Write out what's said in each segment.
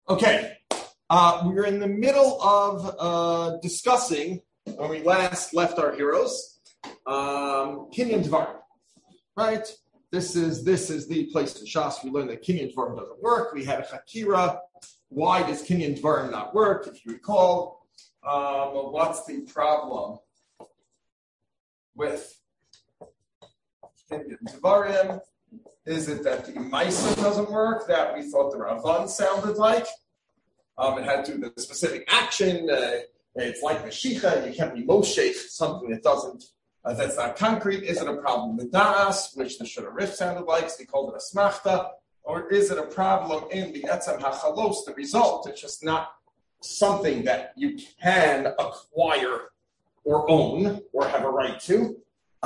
Okay, we were in the middle of discussing, when we last left our heroes, Kinyan Dvarim, right? This is the place in Shas we learned that Kinyan Dvarim doesn't work. We had a Chakira. Why does Kinyan Dvarim not work? If you recall, what's the problem with Kinyan Dvarim? Is it that the Maisa doesn't work, that we thought the Ravan sounded like? It had to do with the specific action. It's like Meshicha, you can't be Moshe, something that doesn't, that's not concrete. Is it a problem with Da'as, which the Shura Rif sounded like, so they called it a Smachta? Or is it a problem in the Etzem HaChalos, the result? It's just not something that you can acquire or own or have a right to.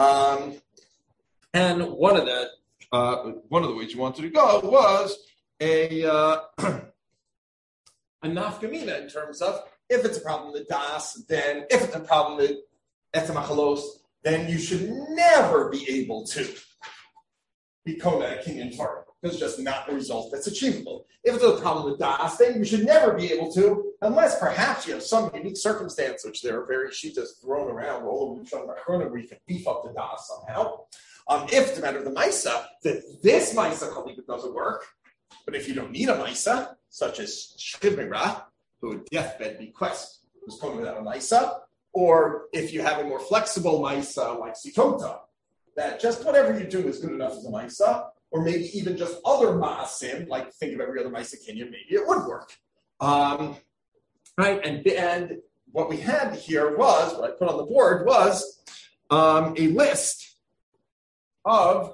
And one of the ways you wanted to go was a nafkamina in terms of if it's a problem with das, then if it's a problem with etzem hachalos, then you should never be able to be kona a kinyan Torah. It's just not a result that's achievable. If it's a problem with das, then you should never be able to, unless perhaps you have some unique circumstance, which there are very shitas thrown around all over the Shulchan where you can beef up the das somehow. If it's a matter of the Maisa, that this Maisa Chalipit doesn't work, but if you don't need a Maisa, such as Shivmira, who would deathbed bequest, who's coming without a Maisa, or if you have a more flexible Maisa like Sitota, that just whatever you do is good enough as a Maisa, or maybe even just other Maasim, like think of every other Maisa Kinyan, maybe it would work. Right, and what we had here was, what I put on the board was a list of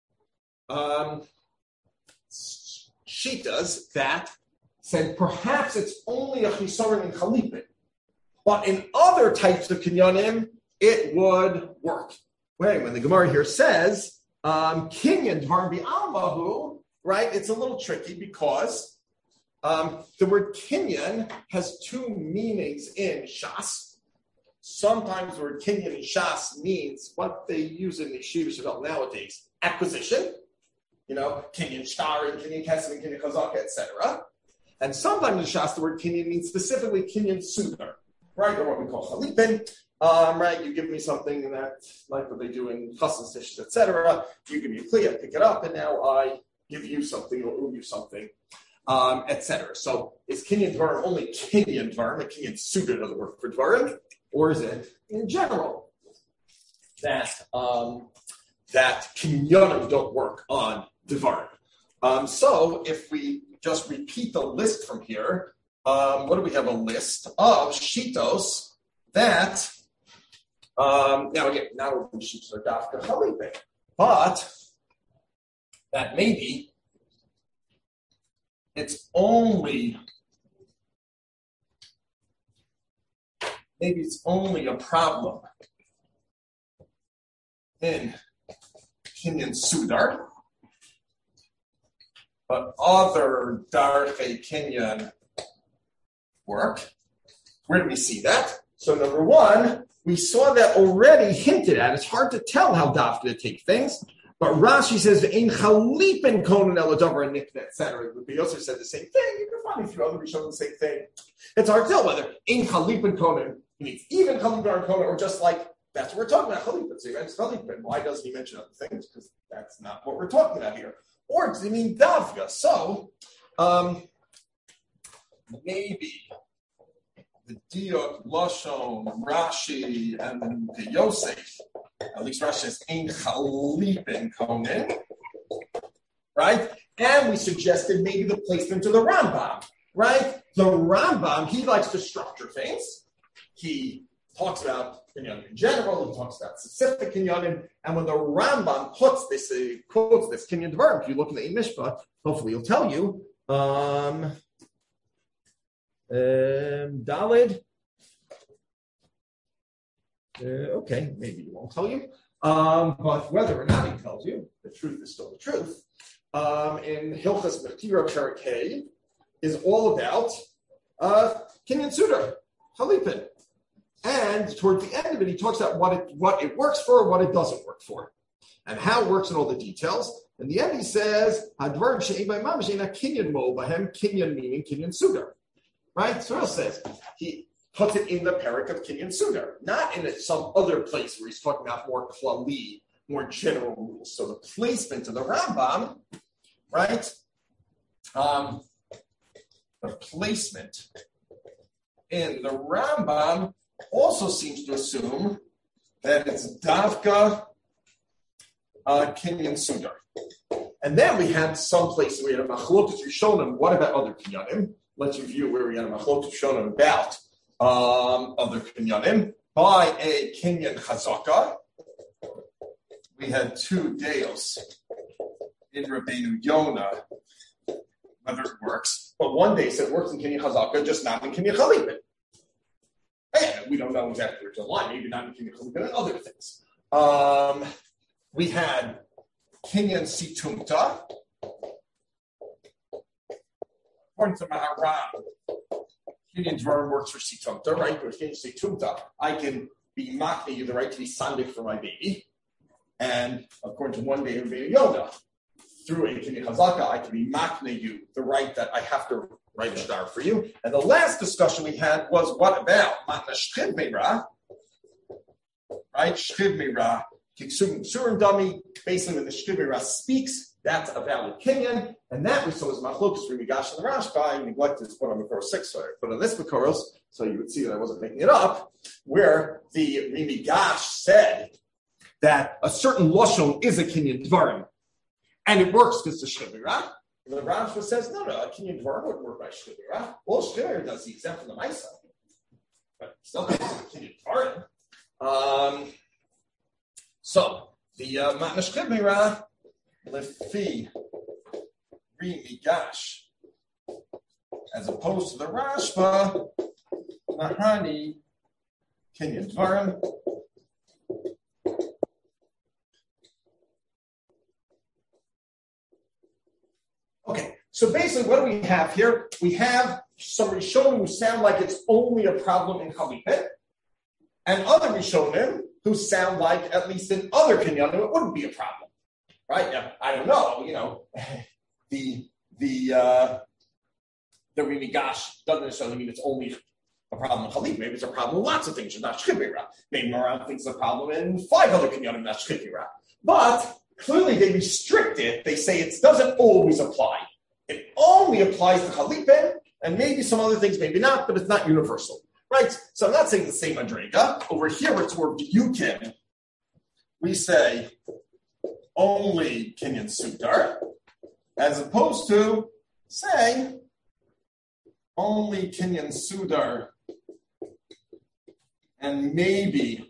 shitas that said perhaps it's only a chisaron in chalipin, but in other types of kinyanim it would work. Wait, when the Gemara here says kinyan dvarim bi'almahu, right? It's a little tricky because the word kinyan has two meanings in Shas. Sometimes the word kinyan in Shas means what they use in the Yeshiva Shabbat nowadays, acquisition, kinyan shtar and kinyan kesef and kinyan chazaka, etc. And sometimes in Shas the word kinyan means specifically kinyan sudar, right, or what we call chalipin, right? You give me something that, like what they do in chassan dishes, etc. You give me a kli, I pick it up, and now I give you something or owe you something, etc. So is kinyan dvarim only kinyan dvarim, a kinyan sudar doesn't work for dvarim? Or is it, in general, that kinyanim don't work on Devarim? So if we just repeat the list from here, what do we have? A list of shitos that, now we're shitos are dafka chalipin, but that maybe it's only a problem in Kinyan Sudar, but other Darchei Kinyan work. Where do we see that? So number one, we saw that already hinted at. It's hard to tell how Dafka to take things, but Rashi says, "Ein chalipin konen eladavar and nikna," etc. The Yosef said the same thing. You can find a few other Rishonim the same thing. It's hard to tell whether ein chalipin konen means even chalipin konen, or just like that's what we're talking about. Chalipin. So he mentions chalipin. Why doesn't he mention other things? Because that's not what we're talking about here. Or does he mean davga? So maybe the Diot, Lashon, Rashi, and the Yosef. At least Rashi says ein chalipin konen, right? And we suggested maybe the placement of the Rambam, right? The Rambam, he likes to structure things. He talks about kinyanim in general. He talks about specific kinyanim. And when the Rambam quotes this kinyan dvarim, if you look in the Ein Mishpah, hopefully he'll tell you. Dalid. Okay, maybe he won't tell you. But whether or not he tells you, the truth is still the truth. In Hilchas Mechtira Perek Hey is all about Kinyan Sudar, Chalipin. And towards the end of it, he talks about what it works for, what it doesn't work for, and how it works in all the details. And the end he says, Hadvar she'ein by mamash ain't a kinyan mo bahem, kinyan meaning kinyan sugar. Right? So it says, he puts it in the parak of kinyan sugar, not in some other place where he's talking about more klali, more general rules. So the placement of the Rambam, right? The placement in the Rambam also seems to assume that it's davka kinyan sugar. And then we had some places we had a machlokas rishonim. What about other kinyanim? Let's review where we had a machlokas rishonim about other kinyanim. By a kinyan chazaka, we had two deos in Rabbeinu Yonah, whether it works. But one day said it works in kinyan chazaka, just not in kinyan chalipin. And we don't know exactly where to line, maybe not in kinyan chalipin and other things. We had kinyan situmta. According to Maharan, kinyan dvarim works for situmta, right? With kinyan situmta, I can be makne you the right to be sandik for my baby. And according to one day of Yonah, through a kinyan chazaka, I can be makne you the right that I have to write a star for you. And the last discussion we had was what about matna shchiv meira, right? Shchiv meira, kiksum surim dami. Basically, when the shchiv meira speaks, that's a valid kinyan, and that we saw as machlokas Rimigash and the Rashba. I neglected to put on Makor 6, so I put on this Makoros, so you would see that I wasn't making it up, where the Rimigash said that a certain loshon is a kinyan dvarim, and it works because the shchiv meira. The Rashba says, no, a kinyan dvarim wouldn't work by shchiv meira. Well, shchiv meira does the exempt from the Maisa, but still doesn't kinyan dvarim. So the matna shchiv meira lefi Rimigash, as opposed to the Rashba, Mahani kinyan dvarim. Okay, so basically what do we have here? We have some Rishonim who sound like it's only a problem in Chalipit, and other Rishonim who sound like, at least in other Kinyanim, it wouldn't be a problem. Right? Yeah, I don't know, the Rimigash doesn't necessarily mean it's only a problem in Chalipit. Maybe it's a problem in lots of things, it's not shchiv meira. Maybe Moran thinks it's a problem in 5 other Kinyanim, not shchiv meira. But clearly, they restrict it. They say it doesn't always apply. It only applies to Chalipin, and maybe some other things, maybe not, but it's not universal. Right? So I'm not saying the same Madrega. Over here, it's where Yukim. We say only Kinyan Sudar, as opposed to, say, only Kinyan Sudar, and maybe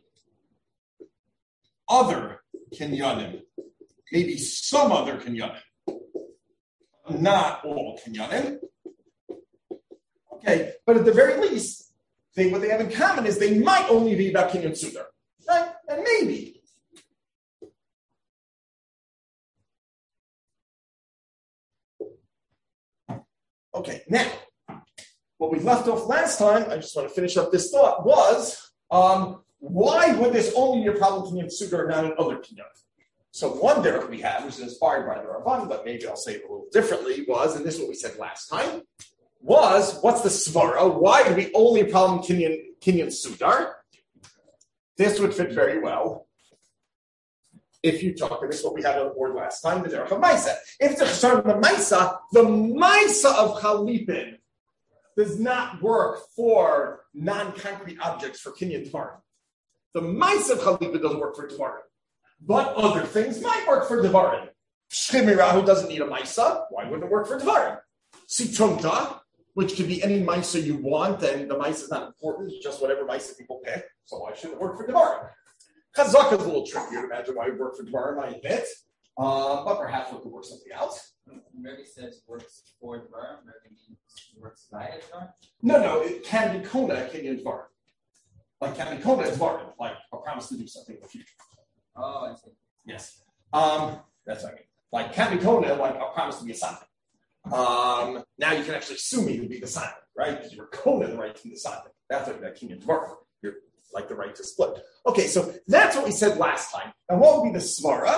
other Kinyanim. Maybe some other kinyanim, not all kinyanim. Okay, but at the very least, what they have in common is they might only be about kinyan sudar, right? And maybe. Okay, now, what we left off last time, I just want to finish up this thought, was why would this only be a problem kinyan sudar, not in other kinyanim? So one derech we have, which is inspired by the Ramban, but maybe I'll say it a little differently, was, and this is what we said last time, was, what's the svara? Why do we only problem kinyan sudar? This would fit very well if you talk, and this is what we had on the board last time, the derech of Maisa. If it's a concern of the Maisa of Chalipin does not work for non-concrete objects for kinyan dvarim. The Maisa of Chalipin doesn't work for dvarim. But other things might work for Devarim. Shchiv meira, who doesn't need a Maisa, why wouldn't it work for Devarim? Situmta, which could be any Maisa you want, and the Maisa is not important, it's just whatever Maisa people pick, so why shouldn't it work for Devarim? Chazaka is a little trickier to imagine why it would work for Devarim, I admit, but perhaps it could work something else. Maybe says works for Devarim, maybe means works by Devarim? No, it can be Kona, Kinyan Devarim. Like can be Kona Devarim, like a promise to do something in the future. Oh, I see. Yes. That's what I mean. Like Kamikona, like a promise to be a sign. Now you can actually sue me to be the sign, right? Because you're Kona the right to be the sign. That's like that Kinyan Dvarim. You're like the right to split. Okay, so that's what we said last time. And what would be the svara?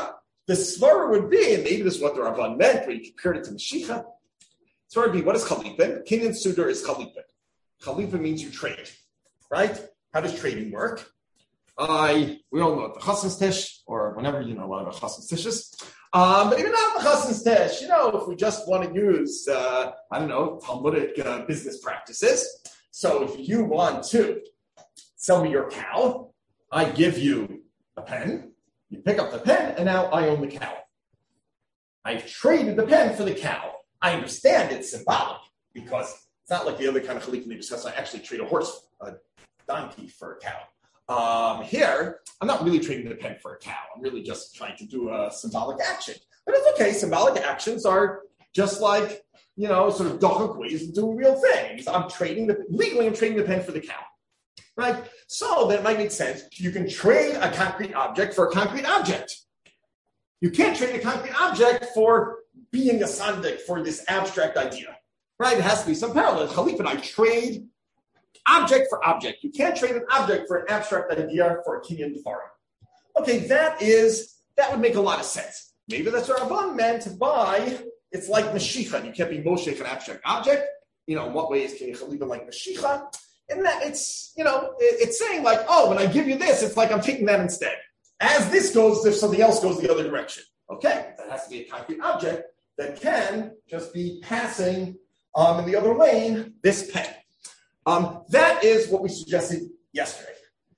the svara would be, and maybe this is what the Rabban meant when he compared it to Mashiach. Svara would be, what is chalipin? Kinyan Sudar is chalipin. Chalipin means you trade, right? How does trading work? We all know what the chassan's tish, or whenever you know a lot about chassan's tishes. But even not the chassan's tish, if we just want to use, Talmudic business practices. So if you want to sell me your cow, I give you a pen, you pick up the pen, and now I own the cow. I've traded the pen for the cow. I understand it's symbolic, because it's not like the other kind of chalikim they discuss. I actually trade a donkey for a cow. Here, I'm not really trading the pen for a cow. I'm really just trying to do a symbolic action. But it's okay. Symbolic actions are just like, sort of doggish ways of doing real things. Legally, I'm trading the pen for the cow. Right? So that might make sense. You can trade a concrete object for a concrete object. You can't trade a concrete object for being a sandik, for this abstract idea. Right? It has to be some parallel. Chalipin, I trade object for object. You can't trade an object for an abstract idea for a kinyan dvarim. Okay, that would make a lot of sense. Maybe that's what Rabban meant by it's like Mashiach. You can't be Moshe an abstract object. In what way is kinyan chalipin like Mashiach? In that it's saying like, when I give you this, it's like I'm taking that instead. As this goes, if something else goes the other direction. Okay, that has to be a concrete object that can just be passing in the other lane this pen. That is what we suggested yesterday.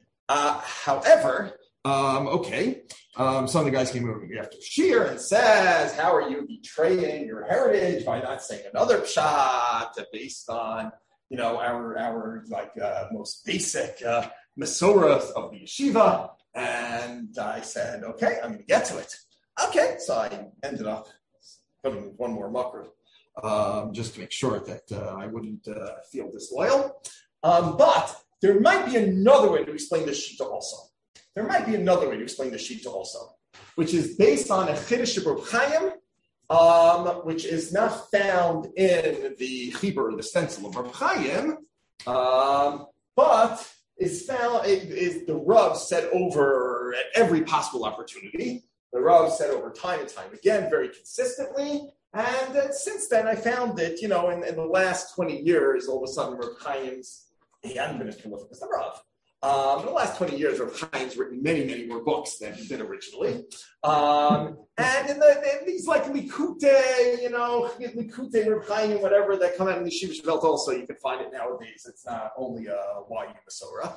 However, some of the guys came over to me after Shir and says, how are you betraying your heritage by not saying another pshat based on, our most basic Masorah of the yeshiva? And I said, okay, I'm going to get to it. Okay, so I ended up putting one more makra. Just to make sure that I wouldn't feel disloyal. But there might be another way to explain the Shita also. Which is based on a Chiddush of Reb Chaim, which is not found in the Chibur, the stencil of Reb Chaim, but is found, is the Rav said over at every possible opportunity. The Rav said over time and time again, very consistently. And since then, I found that, in the last 20 years, all of a sudden, Reb Chaim's, he hadn't been as prolific as the Rav. In the last 20 years, Reb Chaim's written many, many more books than he did originally. And in these like Likute, Likute, Reb Chaim, whatever, that come out in the Yeshiva Shevelt also, you can find it nowadays. It's not only a YU Masorah.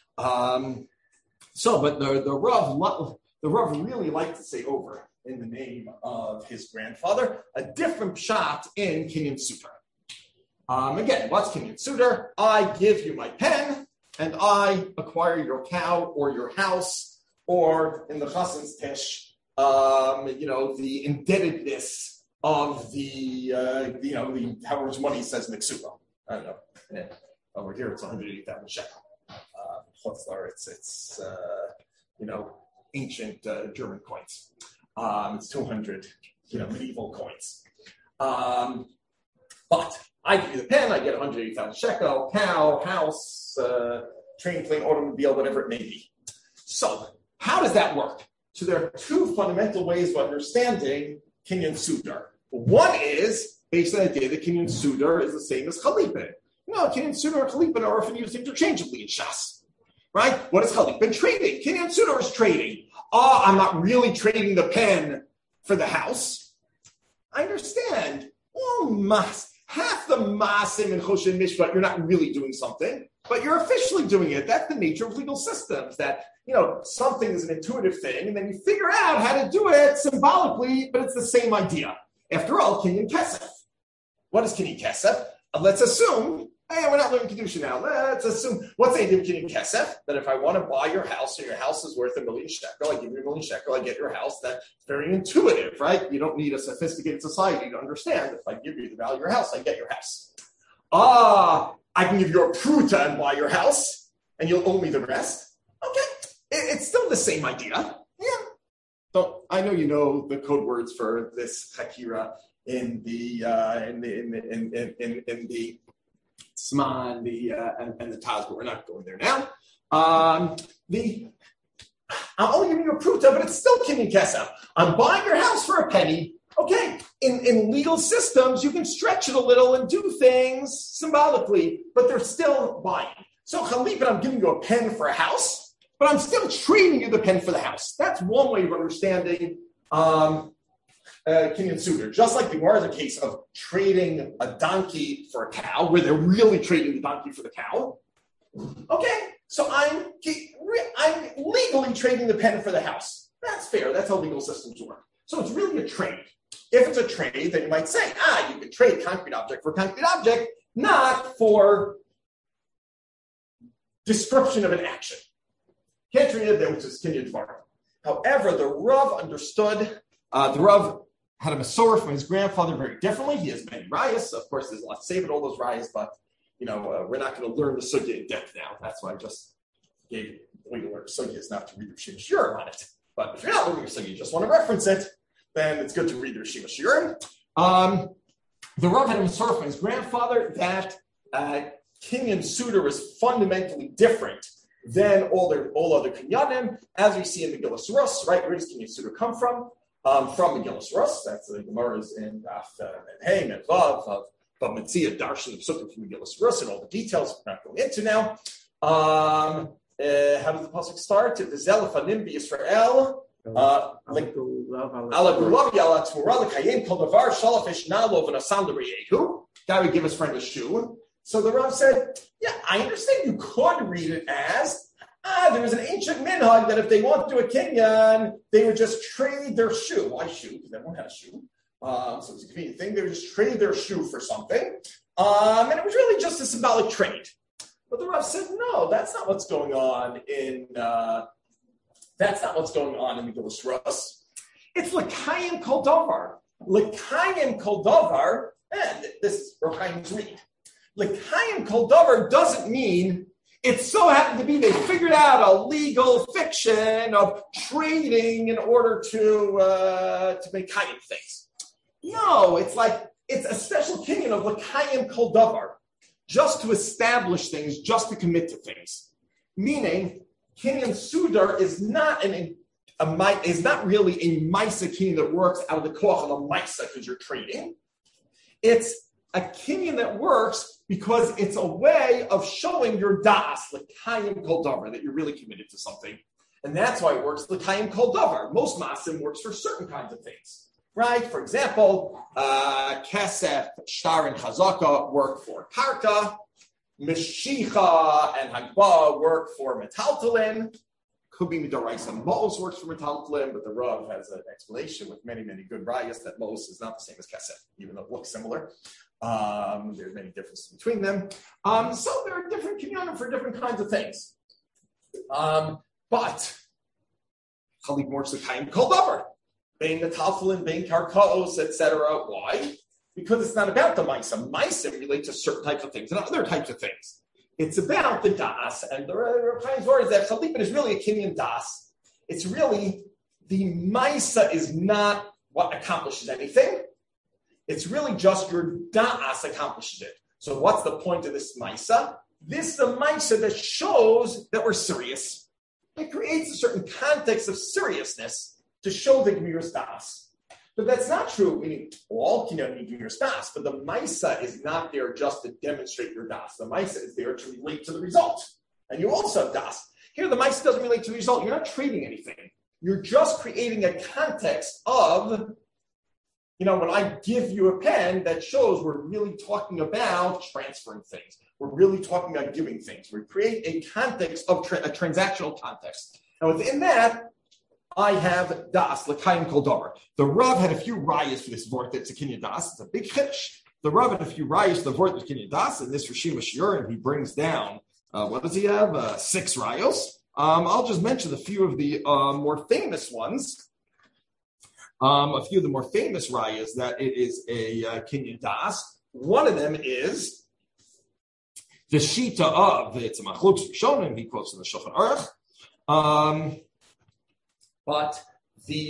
But the Rav really liked to say over in the name of his grandfather, a different pshat in Kinyan Sudar. Again, what's Kinyan Sudar? I give you my pen, and I acquire your cow or your house, or in the chassan's tish, the indebtedness of the how much money says Miksuba. I don't know. Yeah. Over here, it's 180,000 shekel. It's ancient German coins. It's 200, medieval coins. But I give you the pen, I get 180,000 shekel, cow, house, train, plane, automobile, whatever it may be. So, how does that work? So there are two fundamental ways of understanding Kinyan Sudar. One is based on the idea that Kinyan Sudar is the same as Chalipin. Kinyan Sudar and Chalipin are often used interchangeably in Shas. Right? What is Chalipin? Trading. Kinyan Sudar is trading. I'm not really trading the pen for the house. I understand. Half the masim and choshen mishpat, you're not really doing something, but you're officially doing it. That's the nature of legal systems, that, something is an intuitive thing, and then you figure out how to do it symbolically, but it's the same idea. After all, kinyan kesef. What is kinyan kesef? Let's assume, we're not learning Kedusha now. Let's assume, what's the idea of kinyan kesef? That if I want to buy your house, or your house is worth 1,000,000 shekel, I give you 1,000,000 shekel, I get your house. That's very intuitive, right? You don't need a sophisticated society to understand. If I give you the value of your house, I get your house. I can give you a pruta and buy your house, and you'll owe me the rest. Okay, it's still the same idea. Yeah. So I know you know the code words for this hakira in the Sman, and the Taz, but we're not going there now. I'm only giving you a pruta, but it's still kinyan kesef. I'm buying your house for a penny. Okay, in legal systems, you can stretch it a little and do things symbolically, but they're still buying. So chalipin, I'm giving you a pen for a house, but I'm still trading you the pen for the house. That's one way of understanding kinyan suder. Just like the Gemara is a case of trading a donkey for a cow, where they're really trading the donkey for the cow. Okay, so I'm legally trading the pen for the house. That's fair. That's how legal systems work. So it's really a trade. If it's a trade, then you might say, you can trade concrete object for concrete object, not for description of an action. Can't treat it there, which is kinyan dvar. However, the Rav understood, the Rav had a Masorah from his grandfather very differently. He has many rayas. Of course, there's a lot to say about all those rayas, but we're not going to learn the sugya in depth now. That's why I just gave you the way to learn sugya is not to read Rishim Shiurim on it. But if you're not learning sugya, you just want to reference it, then it's good to read the Rishim Shiurim. The Rav had a Masorah from his grandfather that kinyan suder is fundamentally different than all other kinyanim, as we see in the Megillas Rus, right? Where does kinyan suder come from? From Megillas Rus. That's the Gemara's in Hey and Vav of Metzia Darshan of Sukkim from Megillas Rus and all the details we're not going into now. How does the pasuk start? The Zelafanim Yisrael. Ala Gulavi Ala Tmura L'Kayim Kol Davar Shalafish Nalo V'Nasam L'Reyehu. Guy would give his friend a shoe. So the Rav said, I understand you could read it as there was an ancient minhag that if they want to do a kinyan, they would just trade their shoe. Why shoe? Because everyone had a shoe. So it was a convenient thing. They would just trade their shoe for something. And it was really just a symbolic trade. But the Rav said, no, that's not what's going on in the Megillas Rus. It's l'kayim kol davar. L'kayim kol davar, and this is Rav Chaim's read. L'kayim kol davar doesn't mean it so happened to be they figured out a legal fiction of trading in order to make kayim things. No, it's a special kinyan of l'kayim kol davar, just to establish things, just to commit to things. Meaning, kinyan suder is not really a maisa kinyan that works out of the koach of a maisa because you're trading. It's a kinyan that works because it's a way of showing your das, l'kayim kol davar, that you're really committed to something. And that's why it works l'kayim kol davar. Most masim works for certain kinds of things, right? For example, kesef, shtar, and chazaka work for karka. Meshicha and hagba work for metaltalin. Could be midaraisa. Mos works for metaltalin, but the Rav has an explanation with many, many good rayas that Mos is not the same as kesef, even though it looks similar. There's many differences between them. So there are different kinyanim for different kinds of things. But chalik works with kaim kol davar, bein metaltalin, bein karkaos, etc. Why? Because it's not about the maisa. Maisa relate to certain types of things and other types of things. It's about the das, and the Rav Chaim's word is that chalipin is really a kinyan das. It's really, the maisa is not what accomplishes anything. It's really just your das accomplishes it. So what's the point of this maisa? This is the maisa that shows that we're serious. It creates a certain context of seriousness to show the gemir's das. But that's not true, meaning all kinyan need gemir's das, but the maisa is not there just to demonstrate your das. The maisa is there to relate to the result. And you also have das. Here, the maisa doesn't relate to the result. You're not trading anything. You're just creating a context of, when I give you a pen, that shows we're really talking about transferring things. We're really talking about giving things. We create a context of a transactional context. And within that, I have das, l'kayim kol davar. The Rav had a few rayas for this vort that's a kinyan das. It's a big chiddush. The Rav had a few rayas for the vort that's kinyan das, and this Rishim Shiurim, he brings down, what does he have? 6 rayos. I'll just mention a few of the more famous ones. A few of the more famous rayas that it is a kinyan das. One of them is the shita of it's a machlokes rishonim. He quotes in the Shulchan Aruch. But the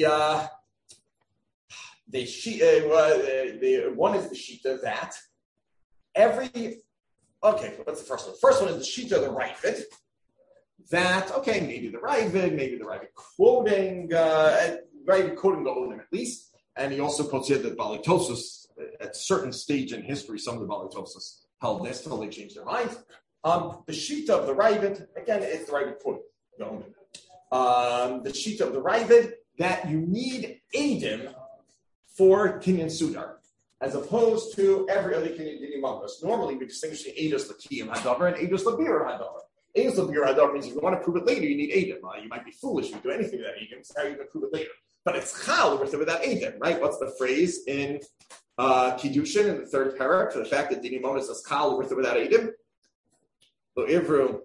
one is the shita that what's the first one? The first one is the shita of the Raifid, that, okay, maybe the Ravid quoting the Olim at least, and he also quotes here that Balitosus, at a certain stage in history, some of the Balitosus held this until they changed their mind. The sheet of the Ravid, again, it's the Ravid quoting the Olim. The sheet of the Ravid, that you need Eidim for Kinyan Sudar, as opposed to every other Kinyan Dini Mangos. Normally, we distinguish the Eidos Lakiyim Hadavar and Eidos Labir Hadavar. Eidos Labir Hadavar means if you want to prove it later, you need Eidim. You might be foolish if you do anything without Eidim, so how are you going to prove it later? But it's Chal with or without Eidim, right? What's the phrase in Kiddushin in the third paragraph for the fact that Dini Mangos is Chal with or without Eidim? Lo Ivru.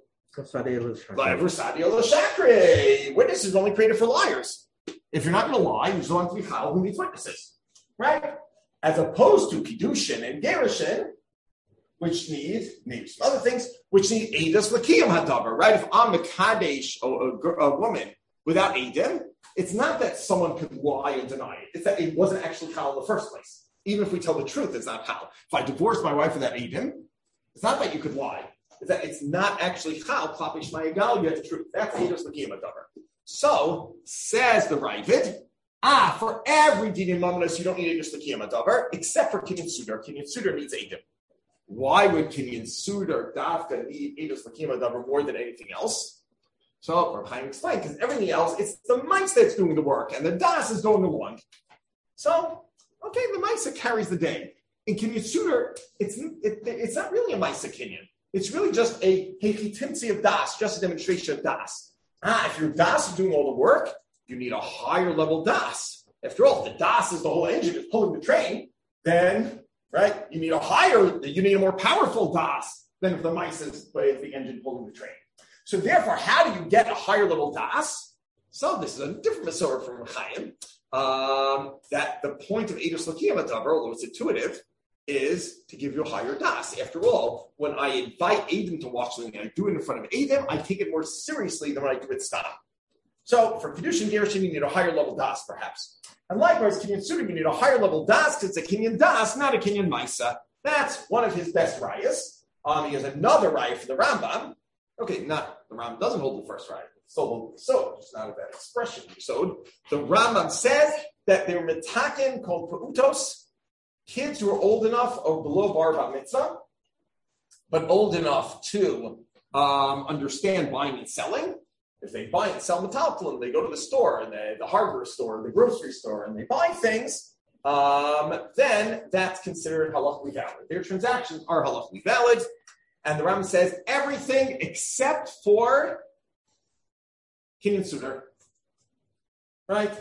Witnesses are only created for liars. If you're not going to lie, you just want to be Chal who needs witnesses. Right? As opposed to Kiddushin and Gerushin, which need, maybe some other things, which need Eidos L'Kiyam Hadavar, right? If I'm Mekadesh, a woman, without Eidim, it's not that someone could lie and deny it. It's that it wasn't actually Chal in the first place. Even if we tell the truth, it's not Chal. If I divorce my wife without Eidim, it's not that you could lie. It's that it's not actually Chal, Klapi Shmai Egal, you have the truth. That's Eidos L'Kiyam Hadavar. So, says the Ravid, for every Dini Mamonos, you don't need Eidos L'Kiyam Hadavar, except for Kinyan Sudar. Kinyan Sudar needs Eidim. Why would Kinyan Sudar Dafka need Eidos L'Kiyam Hadavar more than anything else? So, Rav Chaim explained, because everything else, it's the mice that's doing the work, and the Das is going along. So, okay, the Maisa carries the day. In Kinyan Sudar, it's not really a Maisa Kinyan. It's really just a Hechitimtzi of Das, just a demonstration of Das. If your Das is doing all the work, you need a higher level Das. After all, if the Das is the whole engine is pulling the train, then, right, you need a more powerful Das than if the mice is the engine pulling the train. So therefore, how do you get a higher level Das? So this is a different Masorah from Chaim, that the point of Eidos L'Kiyam Hadavar, although it's intuitive, is to give you a higher Das. After all, when I invite Eidim to watch something and I do it in front of Eidim, I take it more seriously than when I do it Stam. So for Kedushin Gerushin, you need a higher level Das, perhaps. And likewise, Kinyan Sudar, you need a higher level Das because it's a Kinyan Das, not a Kinyan Maisa. That's one of his best rayas. He has another raya for the Rambam. Okay, the Rambam doesn't hold the first raya. So it's not a bad expression. So the Rambam says that they were mitaken called Pa'utos, kids who are old enough or below bar bat mitzvah, but old enough to understand buying and selling. If they buy and sell metaltalin, they go to the store, and the hardware store, the grocery store, and they buy things, then that's considered halachically valid. Their transactions are halachically valid. And the Rambam says everything except for Kinyan Sudar. Right?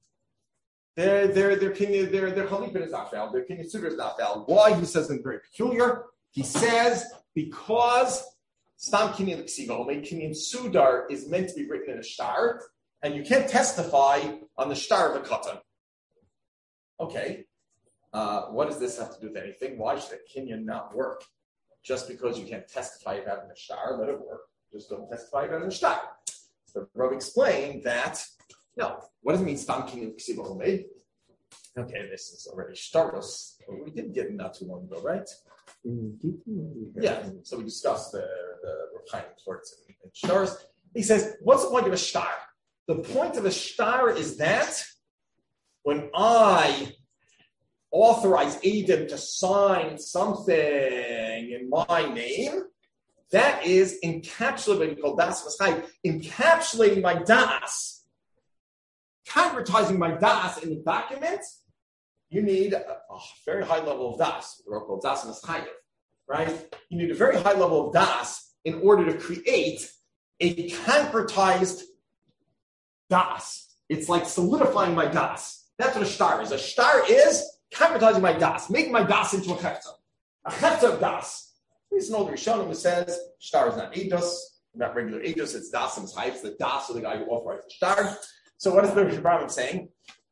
Their Halipin is not valid. Their Kinyan Sudar is not valid. Why? He says something very peculiar. He says because Stam Kinyan Sudar is meant to be written in a shtar, and you can't testify on the shtar of a katan. Okay. What does this have to do with anything? Why should a Kinyan not work? Just because you can't testify about it in a shtar, let it work. Just don't testify about it in a shtar. So Rav explained that, no, what does it mean, Stam Kinyan Ksiva Omed? Okay, this is already shtaros. We did get it not too long ago, right? Yeah, so we discussed the Rav Chaim words in shtaros. He says, what's the point of a shtar? The point of a shtar is that when I authorize Eidim to sign something in my name, that is encapsulating, called Das Maschai, encapsulating my Das, concretizing my Das in the document. You need a very high level of Das, called Das Maschai, right? You need a very high level of Das in order to create a concretized Das. It's like solidifying my Das. That's what a shtar is. A shtar is concretizing my Das, making my Das into a chefta. A chefta of Das. There's an older Rishonim who says shtar is not eidos, not regular eidos, it's Das and Maschai. It's the Das of the guy who authorized the shtar. So what is the Rambam saying?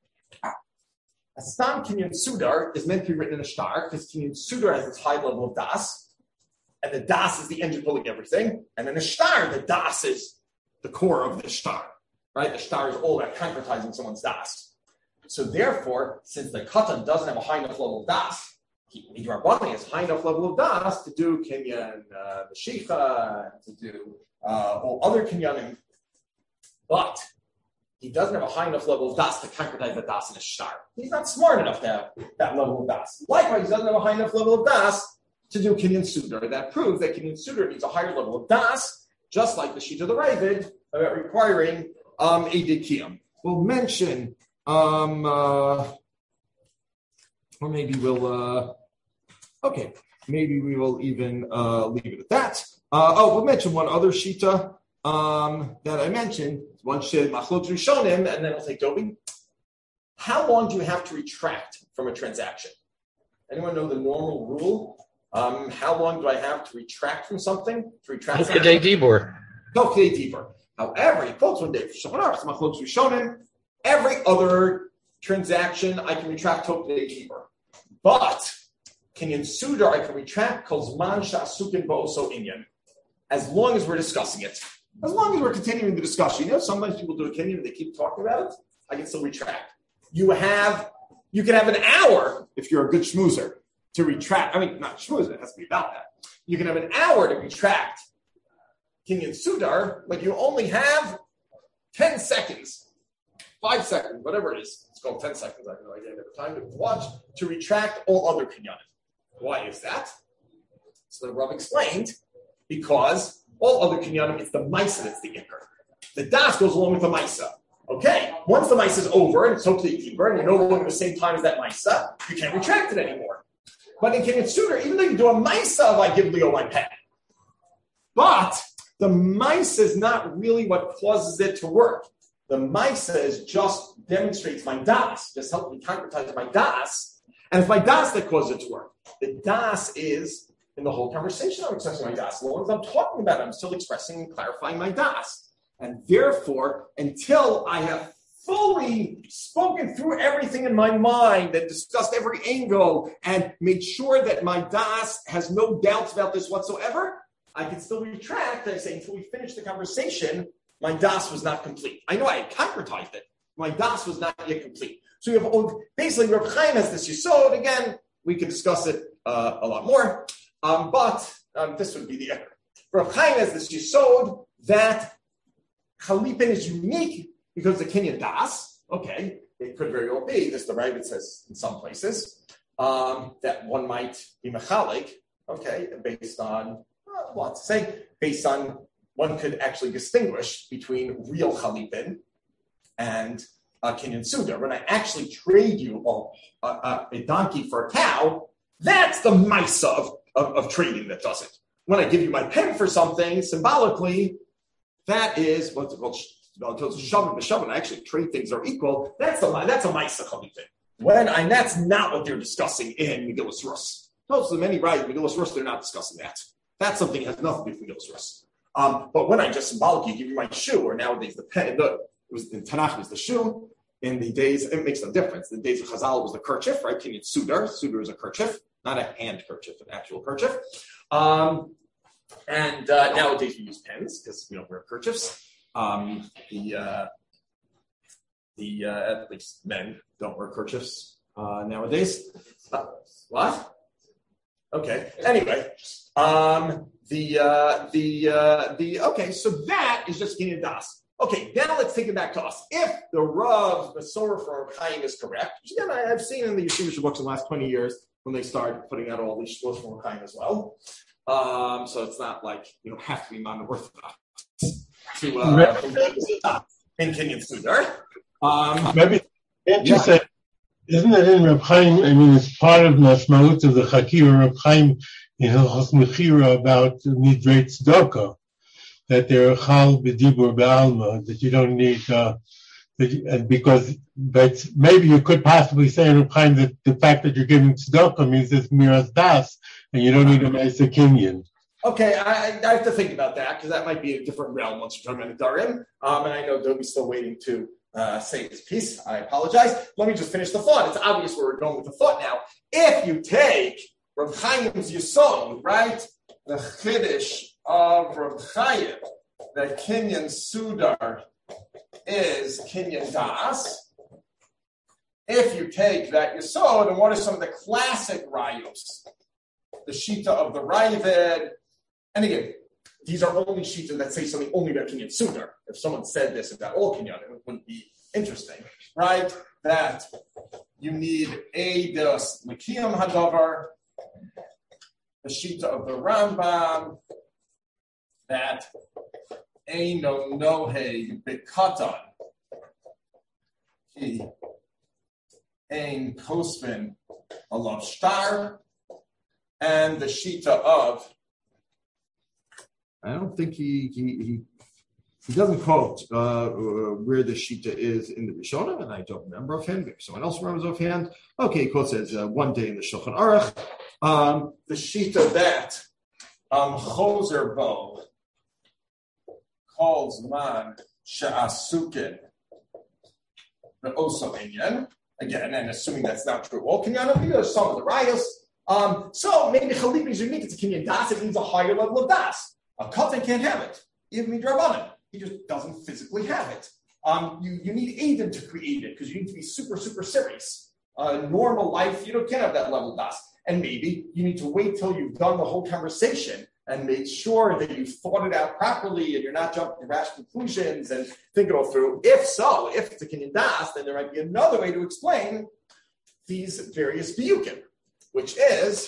A Stam Kinyan Sudar is meant to be written in a shtar because Kinyan Sudar has this high level of Das, and the Das is the engine pulling everything. And in a shtar, the Das is the core of the shtar, right? The shtar is all about concretizing someone's Das. So therefore, since the katan doesn't have a high enough level of Das, Midrabani has high enough level of das to do kinyan Mashicha, to do all other kinyanim, but he doesn't have a high enough level of das to concretize the das in a shtar. He's not smart enough to have that level of das. Likewise, he doesn't have a high enough level of das to do kinyan sudar. That proves that kinyan sudar needs a higher level of das, just like the sheet of the Ravid about requiring a dikiyam. We'll mention, or maybe we'll, maybe we will even leave it at that. We'll mention one other shita that I mentioned. One shit machlok rishonim, and then we'll take Dobi. How long do you have to retract from a transaction? Anyone know the normal rule? How long do I have to retract from something? To retract something? However, he quotes one day every other transaction I can retract Tokdei Dibur. But Kinyan Sudar I can retract Kozman Shasukin Bo'oso Inyan. As long as we're discussing it. As long as we're continuing the discussion. Sometimes people do a Kinyan and they keep talking about it. I can still retract. You can have an hour if you're a good schmoozer to retract. I mean, not schmoozer, it has to be about that. You can have an hour to retract Kinyan Sudar, but you only have 10 seconds, 5 seconds, whatever it is. It's called 10 seconds. I have no idea. I never time to watch to retract all other Kinyanim. Why is that? So the Rav explained, because all other Kinyanim, it's the Maisa that's the Iker. The Das goes along with the Maisa. Okay, once the Maisa is over and it's totally deeper and you're no longer the same time as that Maisa, you can't retract it anymore. But in Kinyan Sudar, even though you do a Maisa of I give Leo my pen, but the Maisa is not really what causes it to work. The Maisa is just demonstrates my Das, just helps me concretize my Das, and it's my Das that causes it to work. The Das is, in the whole conversation, I'm expressing my Das. As long as I'm talking about it, I'm still expressing and clarifying my Das. And therefore, until I have fully spoken through everything in my mind and discussed every angle and made sure that my Das has no doubts about this whatsoever, I can still retract and say, until we finish the conversation, my Das was not complete. I know I had concretized it. My Das was not yet complete. So you have basically Reb Chaim has this Yisod. Again, we can discuss it a lot more. But this would be the error. Reb Chaim has this Yisod that Chalipin is unique because the Kinyan Das. Okay, it could very well be this. The Ravid says in some places that one might be mechalik. Okay, based on what to say? Based on one could actually distinguish between real Chalipin and Kinyan Sudar. When I actually trade you a donkey for a cow, that's the Maisa of trading that does it. When I give you my pen for something, symbolically, that is what's it called? Shavim. I actually trade things are equal. That's a Maisa Chalipin. That's not what they're discussing in Megillas Rus. Most of the many right Megillas Rus, they're not discussing that. That's something that has nothing to do with Megillas Rus. But when I just symbolically give you my shoe, or nowadays the pen, it was in Tanakh it was the shoe. In the days, it makes no difference. In the days of Chazal, it was the kerchief, right? Kinyan Sudar. Sudar is a kerchief, not a hand kerchief, an actual kerchief. And nowadays we use pens because we don't wear kerchiefs. At least men don't wear kerchiefs nowadays. What? Okay. Anyway, okay. So that is just Kinyan Das. Okay, now let's take it back to us. If the Rav, the Sorah for Chaim is correct, which again I've seen in the Yeshivish books in the last 20 years when they started putting out all these Shlos for Chaim as well. So it's not like you don't have to be non-orthodox to in Kinyan Sudar. Maybe can't you say? Isn't it in Reb Chaim? I mean, it's part of Mashmaut of the Chakir Reb Chaim in Hilchos Mechira about Nidrei Tzedakah. That they're chal b'dibur b'alma, that you don't need, but maybe you could possibly say in Reb Chaim that the fact that you're giving tzedakah means it's miras das, and you don't need a Ma'aser Kinyan. Okay, I have to think about that, because that might be a different realm once you're talking about the Darim, and I know Dobi's still waiting to say his piece. I apologize. Let me just finish the thought. It's obvious where we're going with the thought now. If you take Reb Chaim's Yisod, right, the Chiddush of Reb Chaim, that Kinyan Sudar is Kinyan Das, if you take that Yesod, and what are some of the classic rayos? The Shita of the Ravid. And again, these are only Shita that say something only about Kinyan Sudar. If someone said this about all Kinyan, it wouldn't be interesting, right? That you need Eidos L'Kiyam Hadavar, the Shita of the Rambam, that Eino Nohe B'Katan, Ki Ein Kosvin Alav Shtar, and the Shita of, I don't think he doesn't quote where the Shita is in the Rishonim, and I don't remember offhand. Maybe someone else remembers offhand. Okay, he quotes as one day in the Shulchan Aruch. The Shita that Choser Bo calls man she'asukin be'oso inyan. Again, and assuming that's not true, all kinyanim, there's some of the rayos. So maybe Chalipin is unique. It's a kinyan das. It needs a higher level of das. A katan can't have it. Even midrabanan, he just doesn't physically have it. You need Adam to create it because you need to be super, super serious. Normal life, you can't have that level of das. And maybe you need to wait till you've done the whole conversation and made sure that you've thought it out properly and you're not jumping to rash conclusions and think it all through. If so, if it's a kinyan das, then there might be another way to explain these various biyukim, which is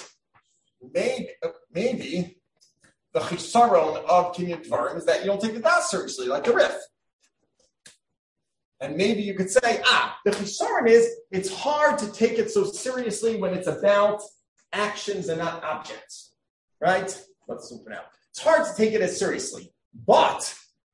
maybe the chisaron of kinyan dvarim is that you don't take the das seriously, like the Rif. And maybe you could say, the chisaron is it's hard to take it so seriously when it's about actions and not objects, right? Let's zoom for now. It's hard to take it as seriously, but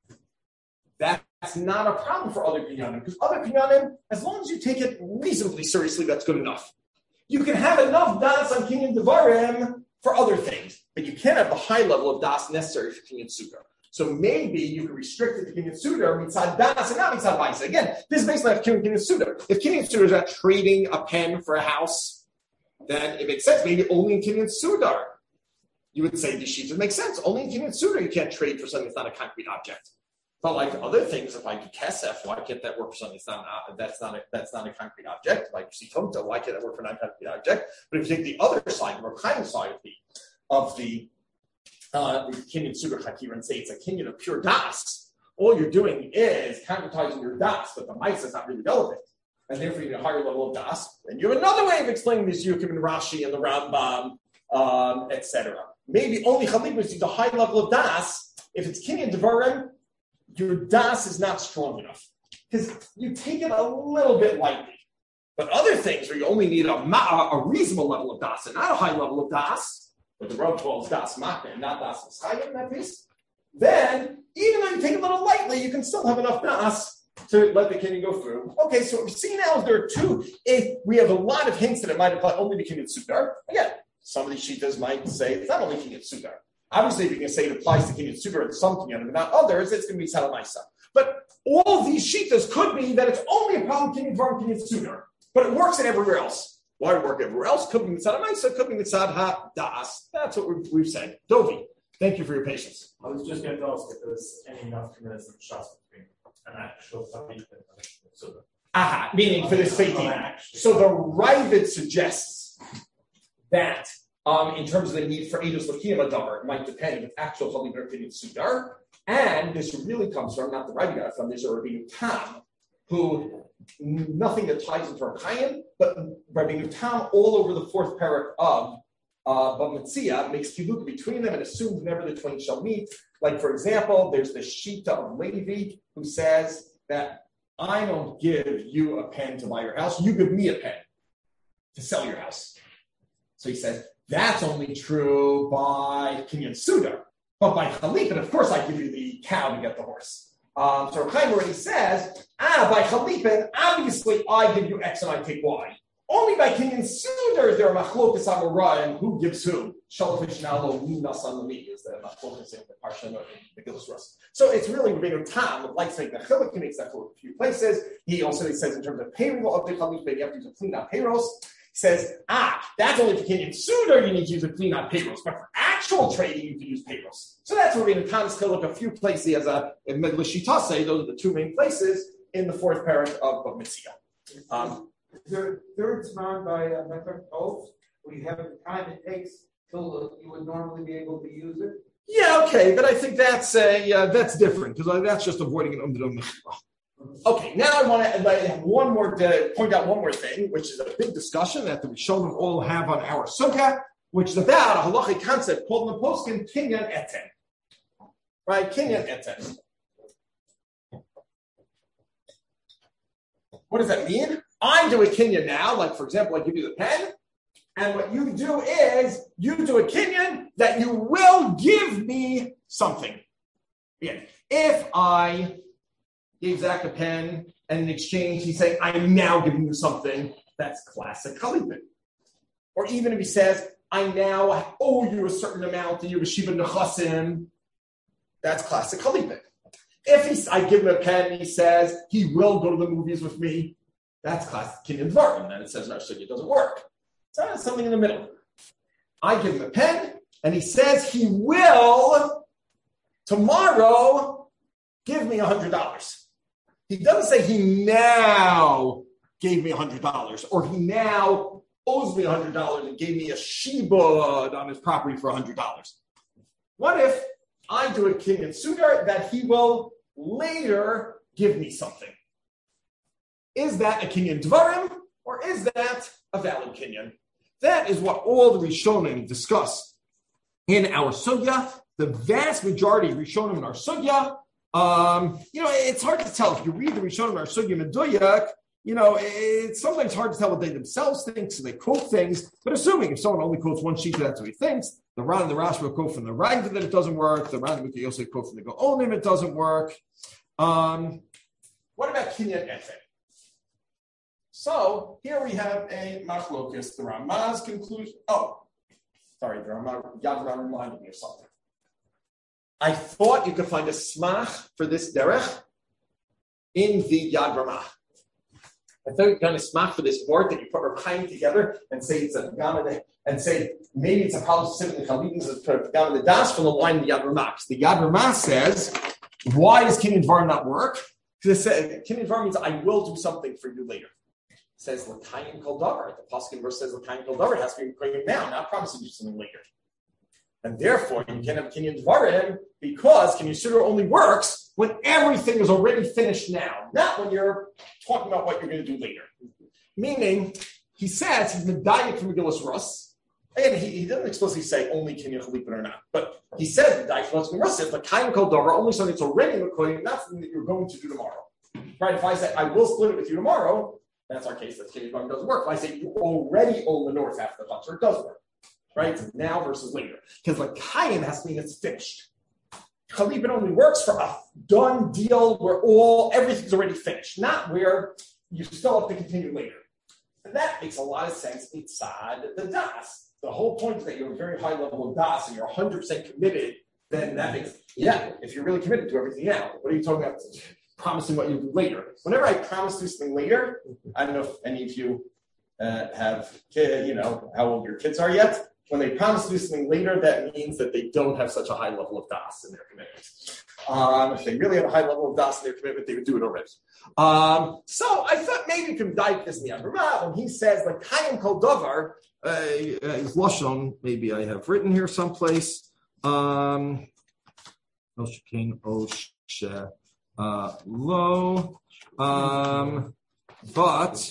that's not a problem for other kinyanim, because other kinyanim, as long as you take it reasonably seriously, that's good enough. You can have enough das on kinyan devarim for other things, but you can't have the high level of das necessary for kinyan sudar. So maybe you can restrict it to kinyan sudar, mitzad das, and not mitzad vaisa. Again, this is basically like kinyan sudar. If kinyan sudar is about trading a pen for a house, then it makes sense. Maybe only in kinyan sudar. You would say the shita makes sense. Only in kinyan sudar you can't trade for something that's not a concrete object. But like other things, if I do kesef, why can't that work for something that's not a concrete object? Like sitomta, why can't that work for a non-concrete object? But if you take the other side, the more kind side of the kinyan sudar hakir and say it's a kinyan of pure das, all you're doing is concretizing your das, but the mice is not really relevant. And therefore you need a higher level of das. And you have another way of explaining these yukim in Rashi and the Rambam, etc. Maybe only Chalipin needs a high level of das. If it's kinyan devarim, your das is not strong enough because you take it a little bit lightly. But other things where you only need a reasonable level of das and not a high level of das, but the Rav calls das makna and not das mischayim in that case, then even though you take it a little lightly, you can still have enough das to let the kinyan go through. Okay, so what we see now is there are two. If we have a lot of hints that it might apply only to kinyan sudar. Again, some of these shitas might say it's not only kinyan sudar. Obviously, if you're going to say it applies to kinyan sudar and some kinyan, but not others, it's going to be salamaisa. But all these shitas could be that it's only a problem kinyan dvarim kinyan sudar, but it works in everywhere else. Why would it work everywhere else? Could be mitzad ha'maisa, could be mitzad ha'das. That's what we've said. Dovi, thank you for your patience. I was just going to ask if there was any nafkamas of shas between an actual tabit and sudar. Aha, meaning for this feitim. So the Ravid suggests that in terms of the need for Eidos L'Kiyam Adavar, it might depend if actual Chalipin or Kinyan Sudar. And this really comes from, not the Ravid got it from, there's a Rabbeinu Tam, who nothing that ties into our Chaim, but Rabbeinu Tam all over the fourth parak of Bava Metzia makes kiluk between them and assumes never the twain shall meet. Like, for example, there's the Shita of Levi, who says that I don't give you a pen to buy your house, you give me a pen to sell your house. So he says, that's only true by Kinyan Sudar. But by Chalipin, of course, I give you the cow to get the horse. So Chaim already says, by Chalipin, obviously I give you X and I take Y. Only by Kinyan Sudar is there a machlokas amora and who gives who. Shalafish nalo minas anami is the machlokas in the Parsha in the Gilus Rus. So it's really Rabbeinu Tam likes to make the chiluk. He makes that for a few places. He also says in terms of payroll of the Chalipin, you have to use a clean out payrolls. Says, that's only for Kinyan Sudar, you need to use a clean out payrolls. But for actual trading, you can use payrolls. So that's where Rabbeinu Tam still look a few places. He has a L'Shitase, those are the two main places in the fourth parak of Bava Metzia. The third Zman by Method Tov, where you have the time it takes till you would normally be able to use it. Yeah, okay, but I think that's different because that's just avoiding an umdum. Okay, now I want to point out one more thing, which is a big discussion that the Rishonim all have on our sukkah, which is about a halachic concept called in the poskim kinyan eten. Right, kinyan eten. What does that mean? I do a kinyan now, like for example, I give you the pen, and what you do is you do a kinyan that you will give me something. Yeah. If I gave Zach a pen, and in exchange he's saying, I'm now giving you something, that's classic chalipin. Or even if he says, I now owe you a certain amount and you have a shiva nechasim, that's classic chalipin. If I give him a pen and he says he will go to the movies with me, that's classic kinyan dvarim. Then it says no, so it doesn't work. So something in the middle. I give him a pen and he says he will tomorrow give me $100. He doesn't say he now gave me $100 or he now owes me $100 and gave me a shibud on his property for $100. What if I do a kinyan sudar that he will later give me something? Is that a kinyan dvarim or is that a valid kinyan? That is what all the Rishonim discuss in our sugya. The vast majority of Rishonim in our sugya, it's hard to tell. If you read the Rishonim in our sugya meduyak, it's sometimes hard to tell what they themselves think, so they quote things. But assuming if someone only quotes one sheet, that's what he thinks. The Ran and the Rash will quote from the Raiva that it doesn't work. The Ran and the Yosef quote from the Gaonim, it doesn't work. What about kinyan efen? So here we have a machlokus. The Ramah's conclusion. Oh, sorry, the Yad reminded me of something. I thought you could find a smach for this derech in the Yad Ramah. I thought you could find a smach for this word that you put Reb together and say it's a gamma and say maybe it's a problem specific in Chalidin to put gamma the das from the line of the Yad Ramah. The Yad Ramah says, why does kinyan dvarim not work? Because kinyan dvarim means I will do something for you later. It says l'kayim kol davar. The pasuk verse says l'kayim kol davar has to be recorded now, not promising you something later. And therefore, you can't have kinyan dvarim because kinyan sudar only works when everything is already finished now, not when you're talking about what you're going to do later. Meaning, he says he's medayik from Megillas Rus. Again, he doesn't explicitly say only kinyan chalipin or not, but he says medayik from Megillas Rus says l'kayim kol davar only something that's already recorded, not something that you're going to do tomorrow. Right? If I say I will split it with you tomorrow, that's our case. That kinyan dvarim doesn't work. If I say you already own the north half of the chutzner, it does work. Right? Now versus later. Because l'kayim has to mean it's finished. Chalipin only works for a done deal where everything's already finished, not where you still have to continue later. And that makes a lot of sense inside the das. The whole point is that you have a very high level of das and you're 100% committed, then that makes, if you're really committed to everything now, what are you talking about? Promising what you do later. Whenever I promise to do something later, I don't know if any of you have kids, how old your kids are yet. When they promise to do something later, that means that they don't have such a high level of das in their commitment. If they really have a high level of das in their commitment, they would do it already. So I thought maybe you can dive this in the Ramah when he says, like, Kayim Kol Davar, is Lashon, maybe I have written here someplace. Lo. But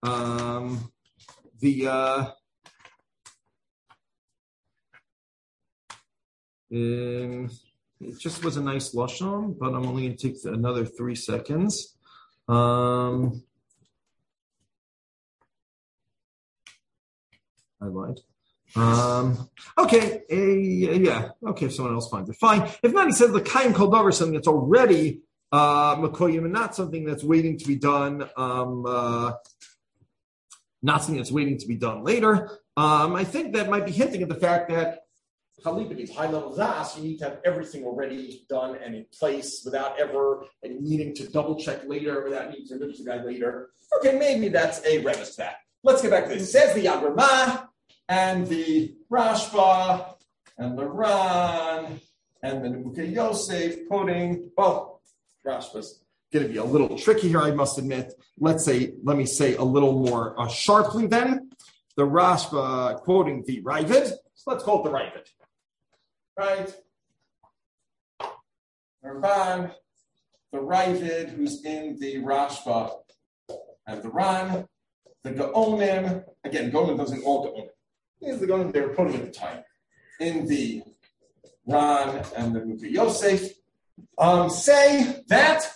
it just was a nice lashon, but I'm only going to take another 3 seconds. I lied. Okay, okay, if someone else finds it, fine. If not, he says the Kayim Kol Davar, something that's already Makoyim and not something that's waiting to be done, not something that's waiting to be done later. I think that might be hinting at the fact that Chalipin needs high level das. You need to have everything already done and in place without ever needing to double check later, without needing to look to the guy later. Okay, maybe that's a remiss to that. Let's get back to this. It says the Yad Ramah and the Rashba and the Ran and the Nebuchadnezzar Yosef quoting, Rashba's going to be a little tricky here, I must admit. Let me say a little more sharply then. The Rashba quoting the Ravid. So let's quote the Ravid. Right? Ramban, the Ravid, who's in the Rashba, and the Ran, the Gaonim. Again, Gaonim doesn't all Gaonim. Here's the Gaonim they were quoting at the time. In the Ran and the Muka Yosef, say that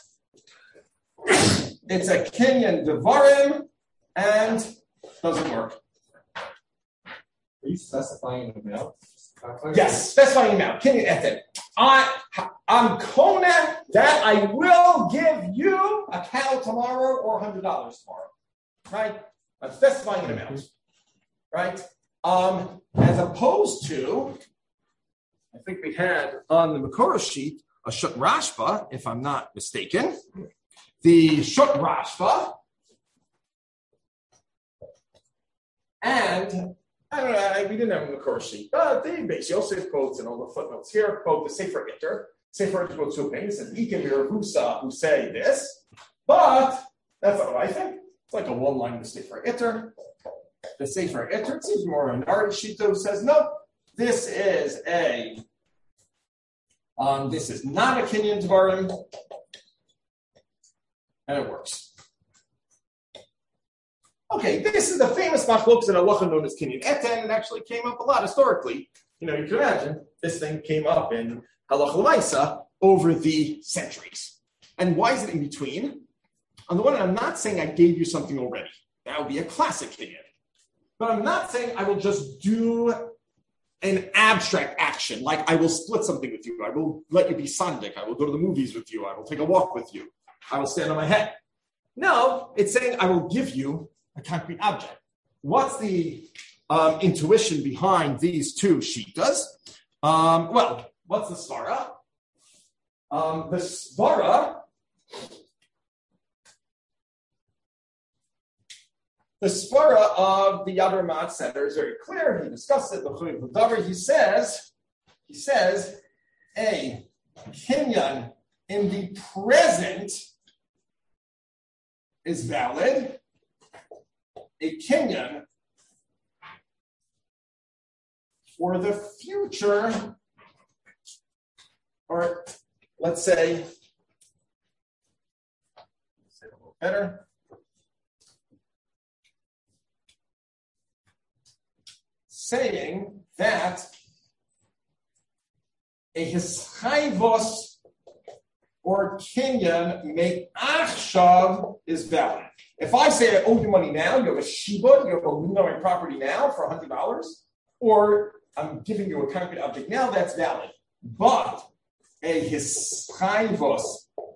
it's a Kenyan Devarim and doesn't work. Are you specifying the amount? Yes, specifying amount. Kenyan Eten. I'm Kona that I will give you a cow tomorrow or $100 tomorrow. Right? I'm specifying an amount. Right? As opposed to, I think we had on the Makora sheet a Shut Rashba, if I'm not mistaken. The Shut Rashba, and I don't know, we didn't have a Makora sheet, but the base Yosef quotes and all the footnotes here quote the Sefer Itter. Sefer Itter quotes Suping. It says, Ikim Yeravusa, who say this, but that's not what I think. It's like a one line with Sefer Itter. The Sefer Itter, it seems more a Nari Shita who says, no, this is not a Kenyan Dvarim, and it works. Okay, this is the famous machlokas in halacha known as Kenyan Eten. It actually came up a lot historically. You can imagine this thing came up in halacha l'maisa over the centuries. And why is it in between? On the one hand, I'm not saying I gave you something already. That would be a classic Kenyan. But I'm not saying I will just do an abstract action, like I will split something with you. I will let you be sandik. I will go to the movies with you. I will take a walk with you. I will stand on my head. No, it's saying I will give you a concrete object. What's the intuition behind these two shitas? Well, what's the svara? The svara of the Yad Ramat Center is very clear. He discussed it. He says, a Kenyan in the present is valid. A Kenyan for the future, or let's say a little better. Saying that a hischayvos or Kenyan me'achshav is valid. If I say I owe you money now, you have a shibud, you have a lien on my property now for $100, or I'm giving you a concrete object now, that's valid. But a hischayvos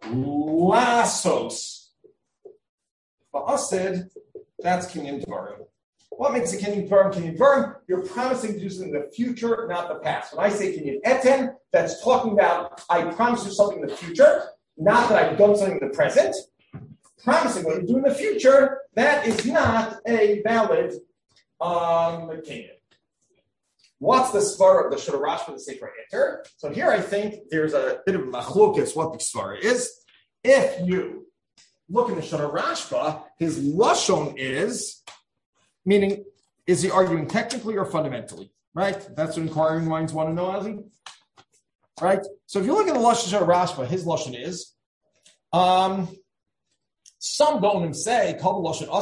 lasos ba'asid, that's Kenyan Dvarim. What makes a Kenyan Dvarim Kenyan Dvarim? You're promising to do something in the future, not the past. When I say Kenyan Eten, that's talking about I promise you something in the future, not that I've done something in the present. Promising what you do in the future, that is not a valid Kenyan. What's the svara of the Shadarash for the Sefer Itter? So here I think there's a bit of machlokas what the svara is. If you look in the Shadarashba, his lashon is, meaning, is he arguing technically or fundamentally? Right? That's what inquiring minds want to know, Ozzy. Right? So if you look at the lashon Shadarashba, his lashon is, some Gonim say, and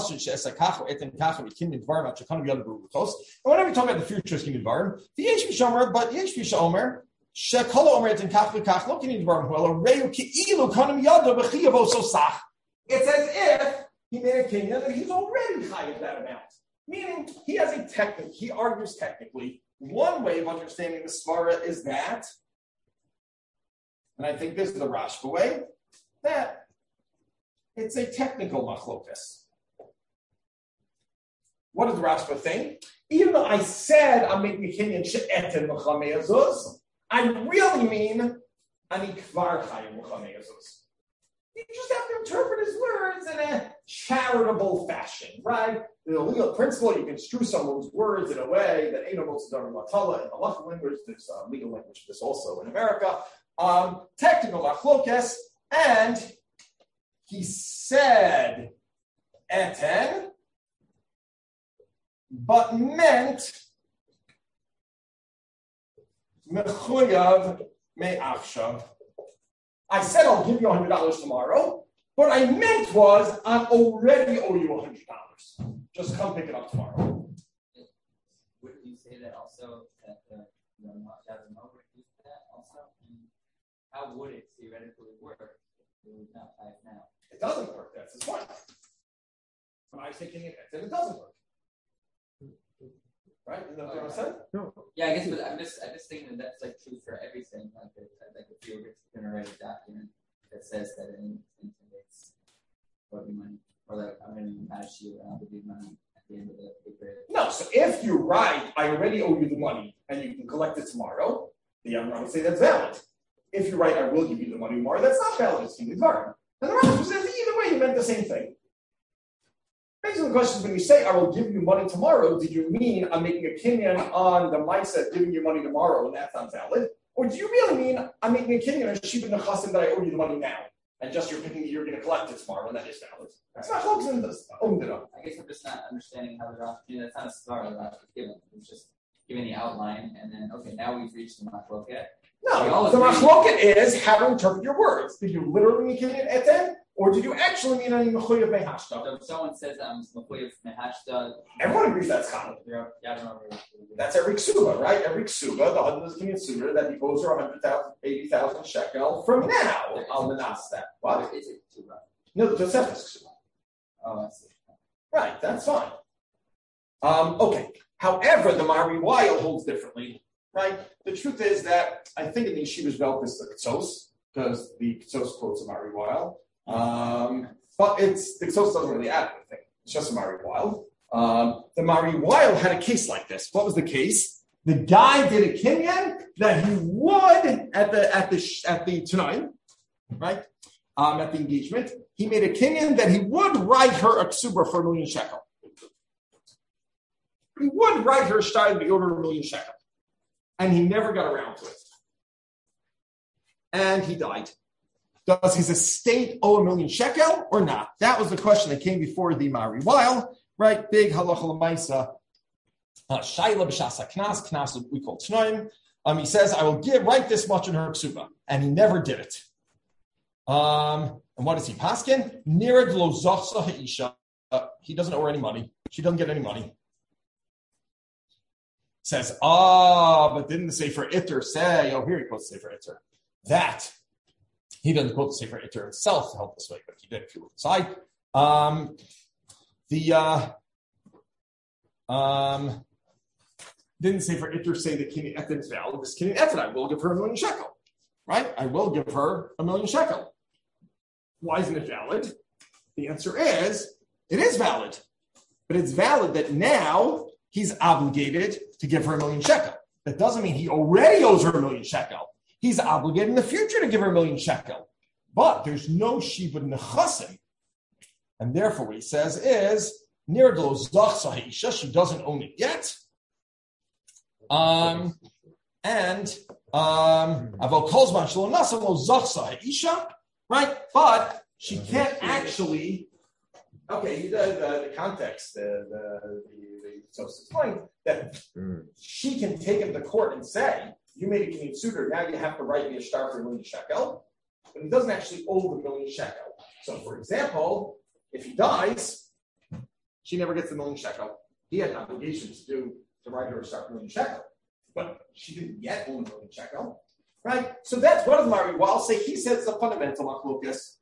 whenever we talk about the future, it's Kinyan Dvarim. The Yesh Mishomer, but Yesh Mishomer, Shekala Omer Etin Kach V'Kach Lo Kinyan Dvarim Huel Reu Ki'ilu Kanim Yado B'Chiyavo Sosach. It's as if he made a kinyan and he's already high of that amount. Meaning he has a technique. He argues technically. One way of understanding the svara is that, and I think this is the Rashba way, that it's a technical machlokas. What does the Rashba think? Even though I said I'm making a kinyan she'etin l'chamei azuz, I really mean ani kvar chayim l'chamei azuz. You just have to interpret his words in a charitable fashion, right? The legal principle, you can strew someone's words in a way that ain't almost done in Latala in the Halacha language. There's legal language for this also in America. Technical machlokas, and he said eten, but meant mechuyav me'achshav. I said I'll give you $100 tomorrow. What I meant was I already owe you $100. Just come pick it up tomorrow. Would you say that also that the Ma'aseh would use that also? How would it theoretically work if it was not typed now? It doesn't work. That's his point. When I say Kenyan eten, it doesn't work. Right? Isn't that what I said? No. Yeah, I guess, but I'm just thinking that that's like true for everything. Like if you're going to write a document that says that it intimidates owe you money, or like I'm going to manage you and I'll give you money at the end of the paper. No. So if you write, I already owe you the money, and you can collect it tomorrow, the Yamra would say that's valid. If you write, I will give you the money tomorrow, that's not valid. It's Kinyan Dvarim. And the Rambam says either way, you meant the same thing. Basically, the question is when you say, I will give you money tomorrow, did you mean I'm making a kinyan on the mindset giving you money tomorrow and that's not valid? Or do you really mean I'm making a kinyan on Shibud Nechasim that I owe you the money now? And just you're thinking you're going to collect it tomorrow and that is valid. That's not focusing on this. I guess I'm just not understanding how the Rav, that's not a star the Rav is given. It's just giving the outline and then, okay, now we've reached the machloket. No, the machloket is how to interpret your words. Did you literally mean kinyan eten? Or did you actually mean any mechuyev mehashta? So if someone says mechuyev mehashta, everyone agrees that's common. Yeah, I don't know. That's every ksuba, right? Every ksuba, the husband is kinyan suda that he owes her 100,000, 80,000 shekel from now. I'll announce that. What? Is it ksuba? No, the Tosefos ksuba. Oh, I see. Right, that's fine. Okay. However, the Mari Weil holds differently, right? The truth is that I think in the Yeshiva's Velkus the Ktsos, because the Ktsos quotes a Mari Weil. But the Ktsos doesn't really add anything. It's just a Mari Weil. The Mari Weil had a case like this. What was the case? The guy did a kinyan that he would at the tonight, right? At the engagement, he made a kinyan that he would write her a ksuba for 1,000,000 shekel. He would write her shtai in the order of 1,000,000 shekel, and he never got around to it, and he died. Does his estate owe 1,000,000 shekel or not? That was the question that came before the Mari Weil, right? Big halacha l'maisa. Shaila b'shasa knas we call tnoim. He says, I will write this much in her ksuba, and he never did it. And what does he paskin? Nirad lo zochsa ha'isha. He doesn't owe her any money. She doesn't get any money. Says, but didn't the Sefer Itter say? Oh, here he quotes the Sefer Itter. That. He doesn't quote the Sefer Itter himself to help this way, but he did if you look inside. Didn't Sefer Itter say that Kinyan Eten is valid? This Kinyan Eten, I will give her 1,000,000 shekel. Right? I will give her 1,000,000 shekel. Why isn't it valid? The answer is, it is valid. But it's valid that now he's obligated to give her 1,000,000 shekel. That doesn't mean he already owes her 1,000,000 shekel. He's obligated in the future to give her 1,000,000 shekel. But there's no shibud nechasim. And therefore what he says is, Nirglo zachsa ha'isha, she doesn't own it yet. Aval kolzman shelo nasa lo zachsa ha'isha, right? But she can't actually. Okay, the context, the explained that she can take him to court and say, you made a kinyan suitor, now you have to write me a shtar for 1,000,000 shekel, but he doesn't actually owe the 1,000,000 shekel. So, for example, if he dies, she never gets the 1,000,000 shekel. He had an obligation to write her a shtar for 1,000,000 shekel, but she didn't yet own 1,000,000 shekel, right? So that's what Mari Weil say. He says the fundamental machlokas.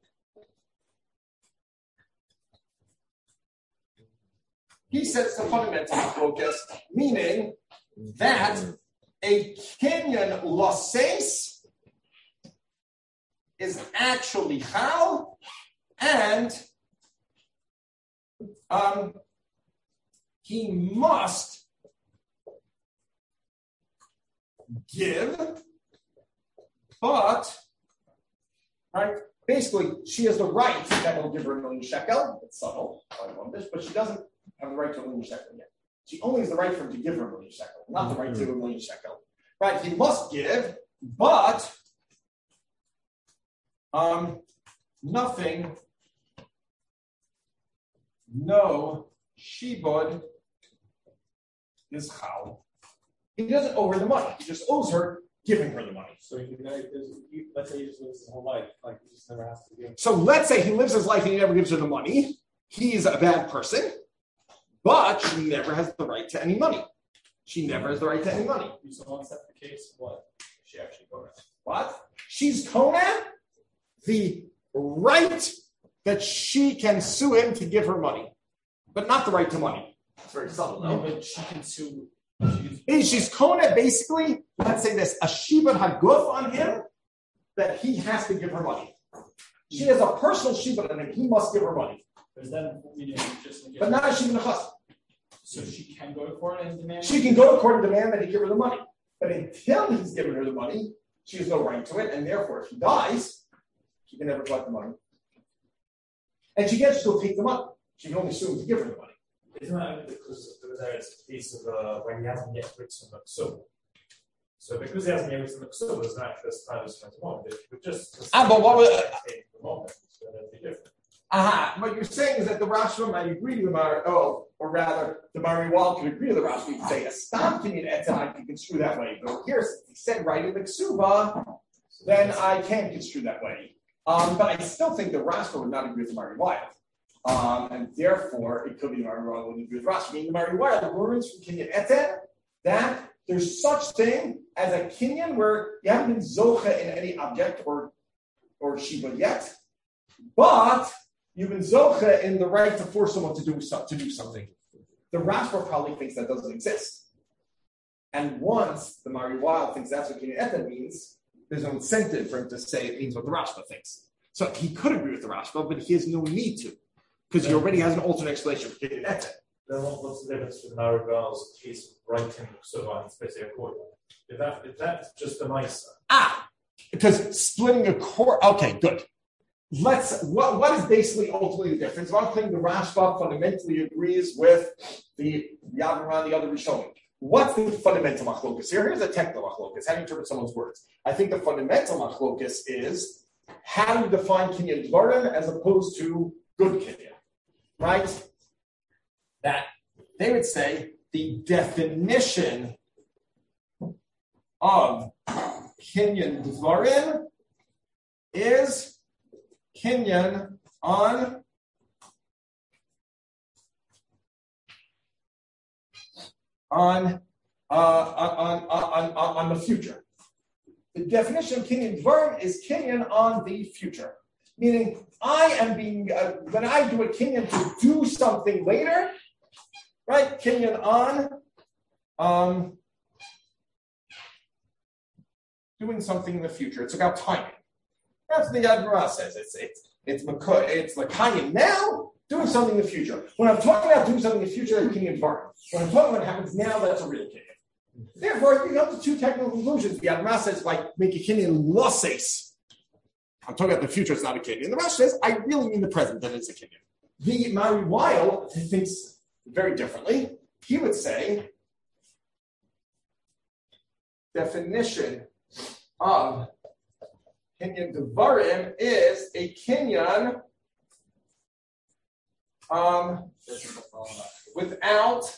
He says the fundamental machlokas, meaning that a kinyan lases is actually chal, and he must give, but right. Basically, she has the right that will give her 1,000,000 shekel. It's subtle, but she doesn't have the right to 1,000,000 shekel yet. She only has the right for him to give her 1,000,000 shekel, not the right to 1,000,000 shekel. Right? He must give, but nothing no shibud is chal. He doesn't owe her the money. He just owes her giving her the money. So let's say he just lives his whole life, like he just never has to give. So let's say he lives his life and he never gives her the money. He's a bad person, but she never has the right to any money. She never has the right to any money. So once that's the case, what? She actually Kona. What? She's Kona the right that she can sue him to give her money, but not the right to money. It's very subtle, though. No, but she can sue. She's Kona basically, let's say this, a Shibud Haguf on him that he has to give her money. She has a personal Shibud on him. He must give her money. But not a Shibud Hachas. So she can go to court and demand? She can go to court and demand that he give her the money. But until he's given her the money, she has no right to it. And therefore, if he dies, she can never collect the money. And she can still take the money. She can only sue him to give her the money. Isn't that because there is a piece of when he hasn't yet written the ksuba? So because he hasn't yet written the ksuba, there's an actual status for the moment. It would just but what was the moment, so that'd be different. What you're saying is that the Rashba might agree to the or rather, the Mari Wal could agree to the Rashba. You could say a stam kinyan etzah can construe that way. But here, since he said right in the ksuba, then I can't construe that way. But I still think the Rashba would not agree with the Mari Wal. And therefore, it could be the Mari Wal wouldn't agree with Rashba. Meaning the Mari Wal, the words from kinyan etzah, that there's such thing as a kinyan where you haven't been zocha in any object or shiva yet, but you've been zocha in the right to force someone to do something. The Rashba probably thinks that doesn't exist. And once the Mari Wal thinks that's what kinyan etzah means, there's no incentive for him to say it means what the Rashba thinks. So he could agree with the Rashba, but he has no need to, because he already has an alternate explanation for kinyan etzah. Then what's the difference with Mari Wal's case of writing the ksuba and splitting a court? If that's just a nice. Because splitting a court. Okay, good. What is basically ultimately the difference? One thing the Rashba fundamentally agrees with the Yavram, the other Rishonim. What's the fundamental machlokus here? Here's a technical machlokus. How do you interpret someone's words? I think the fundamental machlokus is how do you define kinyan dvarim as opposed to good kinyan, right? That they would say the definition of kinyan dvarim is kinyan on the future. The definition of kinyan dvarim is kinyan on the future, meaning I am being when I do a kinyan to do something later, right? Kinyan on doing something in the future. It's about timing. That's what the Yad Ra says. It's Makayim now, doing something in the future. When I'm talking about doing something in the future, that's kinyan dvarim. When I'm talking about what happens now, that's a real kinyan. Therefore, you come to two technical conclusions. The Yad Ra says, like, make a kinyan losses. I'm talking about the future, it's not a kinyan. And the Rash says, I really mean the present, that it's a kinyan. The Mari Weil thinks very differently. He would say, definition of kinyan dvarim is a kinyan without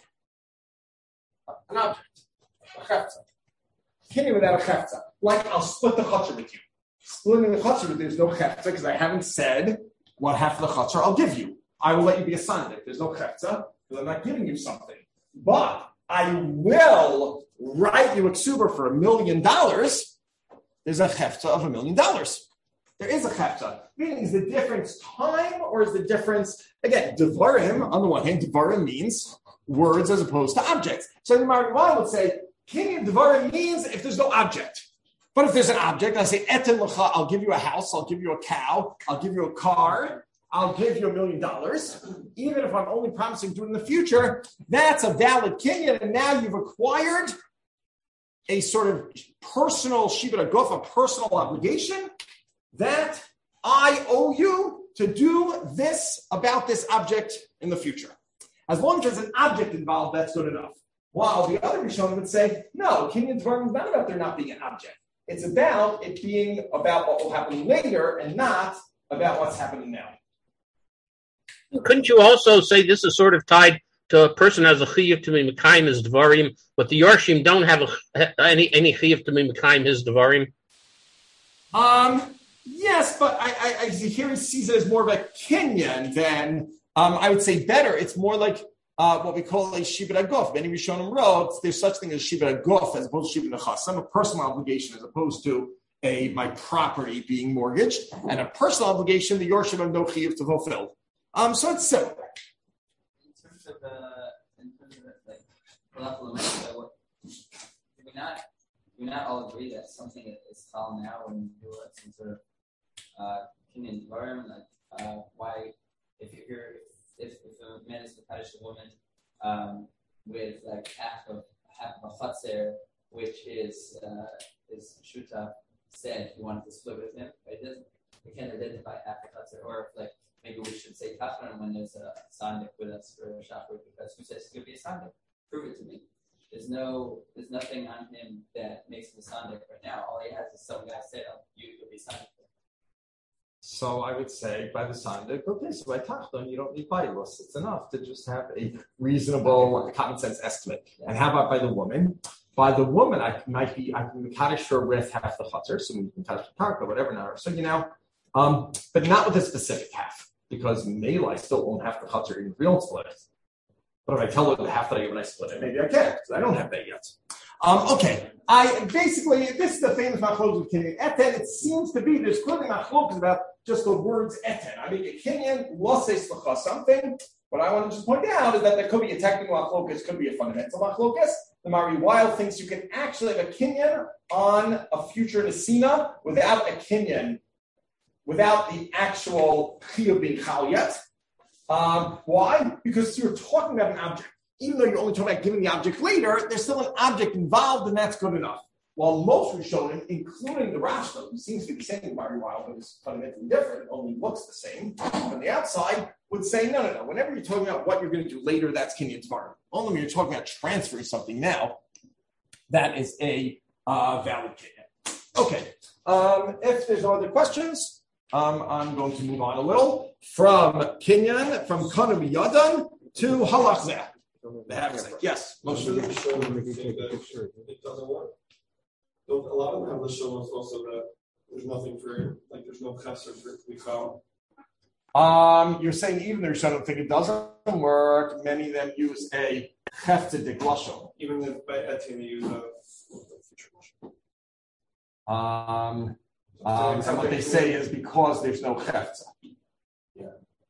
an object, a chefza. Kinyan without a chefza. Like, I'll split the chutzner with you. Splitting the chutzner, there's no chefza because I haven't said what half of the chutzner I'll give you. I will let you be assigned it. There's no chefza because I'm not giving you something. But I will write you a ksuba for $1 million. There's a chefza of $1 million. There is a chefza. Meaning, is the difference time or is the difference, again, devarim, on the one hand, devarim means words as opposed to objects. So the Mari Wal would say, kinyan devarim means if there's no object. But if there's an object, I say, etin l'cha, I'll give you a house, I'll give you a cow, I'll give you a car, I'll give you $1 million. Even if I'm only promising to do it in the future, that's a valid kinyan, and now you've acquired a sort of personal shibud haguf, a personal obligation that I owe you to do this about this object in the future. As long as there's an object involved, that's good enough. While the other Rishonim would say, no, kinyan dvarim is not about there not being an object. It's about it being about what will happen later and not about what's happening now. Couldn't you also say this is sort of tied to a person has a chiyuv to be mekayim his devarim, but the Yorshim don't have any chiyuv to be mekayim his devarim? Yes, but I here he sees it as more of a kinyan than I would say better. It's more like what we call a shibud aguf. Many Rishonim wrote there's such thing as shibud aguf as opposed to shibud nechasam, a personal obligation as opposed to my property being mortgaged, and a personal obligation the Yorshim have no chiyuv to fulfill. So it's similar. In terms of like we not all agree that something is tal now when you do some sort of kinyan environment, like why if a man is mekadesh a woman with like half of a chatzer, which is shuta, said he wanted to split with him, but we can't identify half the chatzer, or like maybe we should say tachran when there's a sandik with us for a shachar, because who says it's going to be a sandik? Prove it to me. There's nothing on him that makes him a sandik right now. All he has is some guy said, you could be sandik. So I would say by the sandik, okay, so by tachran you don't need bailus. It's enough to just have a reasonable common sense estimate. And how about by the woman? By the woman, I can mekadesh her with half the chatzar, so we can touch the karka, whatever now. So but not with a specific half, because maybe I still won't have the chatzar even if we don't split it. But if I tell her the half that I give when I split it, maybe I can, because I don't have that yet. Okay, this is the famous machlokes with kinyan eten. It seems to be there's clearly machlokes about just the words eten. I mean, a kinyan loses slacha something. What I want to just point out is that there could be a technical machlokes, could be a fundamental machlokes. The Mari Weil thinks you can actually have a kinyan on a future nesina without a kinyan, without the actual chiyuv being chal yet. Why? Because you're talking about an object. Even though you're only talking about giving the object later, there's still an object involved, and that's good enough. While most Rishonim, including the Rashba, who seems to be saying Mari Weil, but is fundamentally different, only looks the same on the outside, would say, no. Whenever you're talking about what you're going to do later, that's kinyan tvarim. Only when you're talking about transferring something now, that is a valid kinyan. Okay. If there's no other questions, I'm going to move on a little from kinyan, from kana biyadan to halach zeh. Yes. It doesn't work. A lot of them have the shaloms also that there's nothing for, like there's no chesed for it to be found. You're saying even the Rishonim think it doesn't work. Many of them use a chefted lashon. Even if by etin they use a future lashon. And what they say is because there's no chefza. Yeah.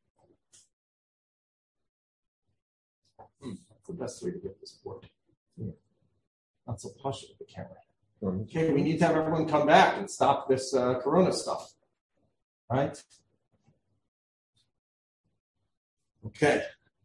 That's the best way to get this board. Yeah. Not so plush with the camera. Okay, we need to have everyone come back and stop this corona stuff. Right? Okay.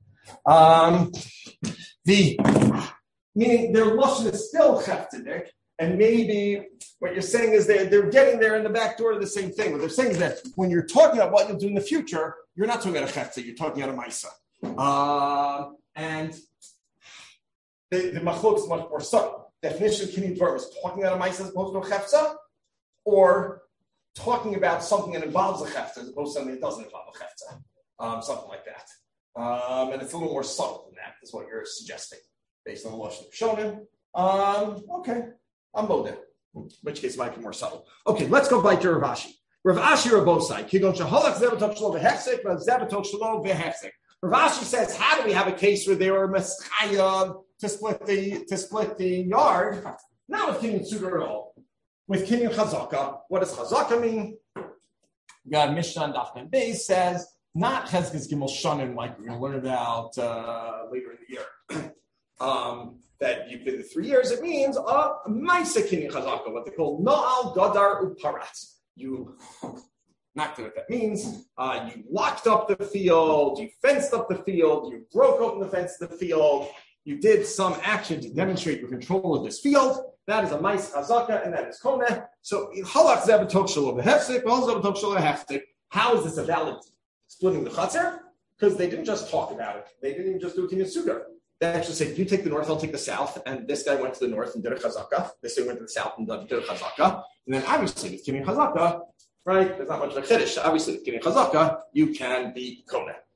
Meaning their lashon is still cheftedik, and maybe what you're saying is they're getting there in the back door of the same thing. What they're saying is that when you're talking about what you'll do in the future, you're not talking about a chefta, you're talking about a maisa. And the machlok is much more subtle. Definition of kinyan dvar is talking about a maisa as opposed to a chefta, or talking about something that involves a chefta as opposed to something that doesn't involve a chefta. Something like that. And it's a little more subtle than that, is what you're suggesting, based on the lashon you've shown him. Okay, I'm bodeh. In which case it might be more subtle. Okay, let's go back to Rav Ashi. Rav Ashi Rabosai. Kigon shaholach zebatok shelo v'hefsek, zebatok shelo v'hefsek. Rav Ashi says, how do we have a case where they were meschaya to split the yard? Not with kinyan sugar at all. With kinyan chazaka. What does chazaka mean? We got Mishnah and Daf Mem Beis says not chezkes gimel shanim like we're going to learn about later in the year. That you've been the 3 years, it means a ma'isa kinyan chazaka, what they call na'al gadar uparat. You, not clear what that means. You locked up the field, you fenced up the field, you broke open the fence of the field, you did some action to demonstrate your control of this field. That is a ma'isa chazaka, and that is koneh. So halach zebatok shelo v'hefsek, halach zebatok shelo v'hefsek. How is this a valid splitting the chatzar? Because they didn't just talk about it. They didn't even just do a kinyan sugar. They actually say, you take the north, I'll take the south. And this guy went to the north and did a chazaka. This guy went to the south and did a chazaka. And then obviously with kinyan chazaka, right, there's not much of a chiddush. Obviously with kinyan chazaka, you can be koneh.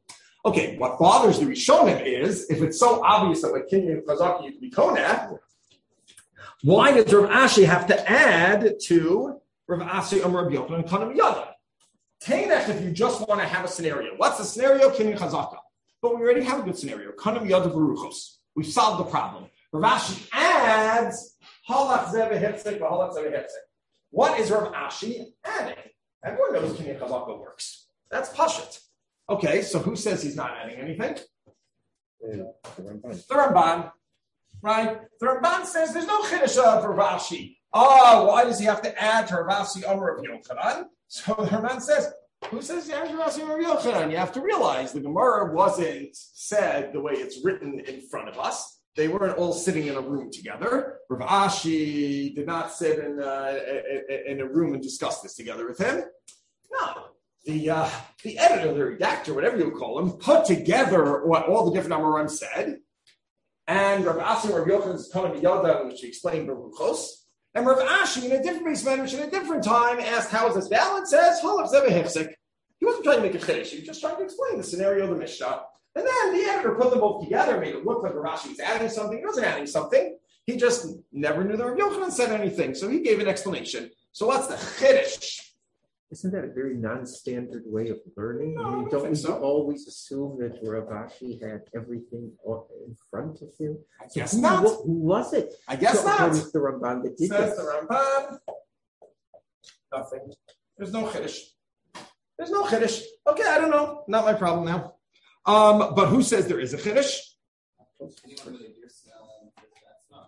Okay, what bothers the Rishonim is, if it's so obvious that with Kinyan Chazaka you can be Koneh, why does Rav Ashi have to add to Rav Ashi Amar Rav Yochanan and Kanam Yada? Tainach, if you just want to have a scenario. What's the scenario? Kinyan Chazaka. But we already have a good scenario. Kanam Yada Baruchos. We've solved the problem. Rav Ashi adds Halach Zeh V'Hipzik V'Halach Zeh V'Hipzik. What is Rav Ashi adding? Everyone knows Kinyan Chazaka works. That's Pashut. Okay, so who says he's not adding anything? The Ramban, right? The Ramban says there's no Chiddush of Rav Ashi. Oh, why does he have to add to Rav Ashi Amar Rav Yochanan? So the Ramban says, who says you add to Rav Ashi Amar Rav Yochanan? You have to realize the Gemara wasn't said the way it's written in front of us. They weren't all sitting in a room together. Rav Ashi did not sit in a room and discuss this together with him. No. The editor, the redactor, whatever you call him, put together what all the different Amorim said, and Rav Ashi and Rav Yochanan's Kanam Yada, which he explained Baruchos, and Rav Ashi in a different base manner, at a different time, asked how is this valid? Says Halav Zeh V'Hipzik. He wasn't trying to make a chiddush; he was just trying to explain the scenario of the Mishnah. And then the editor put them both together, made it look like Rav Ashi was adding something. He wasn't adding something. He just never knew that Rav Yochanan said anything, so he gave an explanation. So what's the chiddush? Isn't that a very non-standard way of learning? No, I mean, I don't we so. always assume that Rav Ashi had everything in front of him? I guess not. Who was it? I guess not. It's the Ramban that did Says this. the Ramban. Nothing. There's no chiddush. There's no chiddush. Okay, I don't know. Not my problem now. But who says there is a chiddush? Anyone with a gear smell and that's not.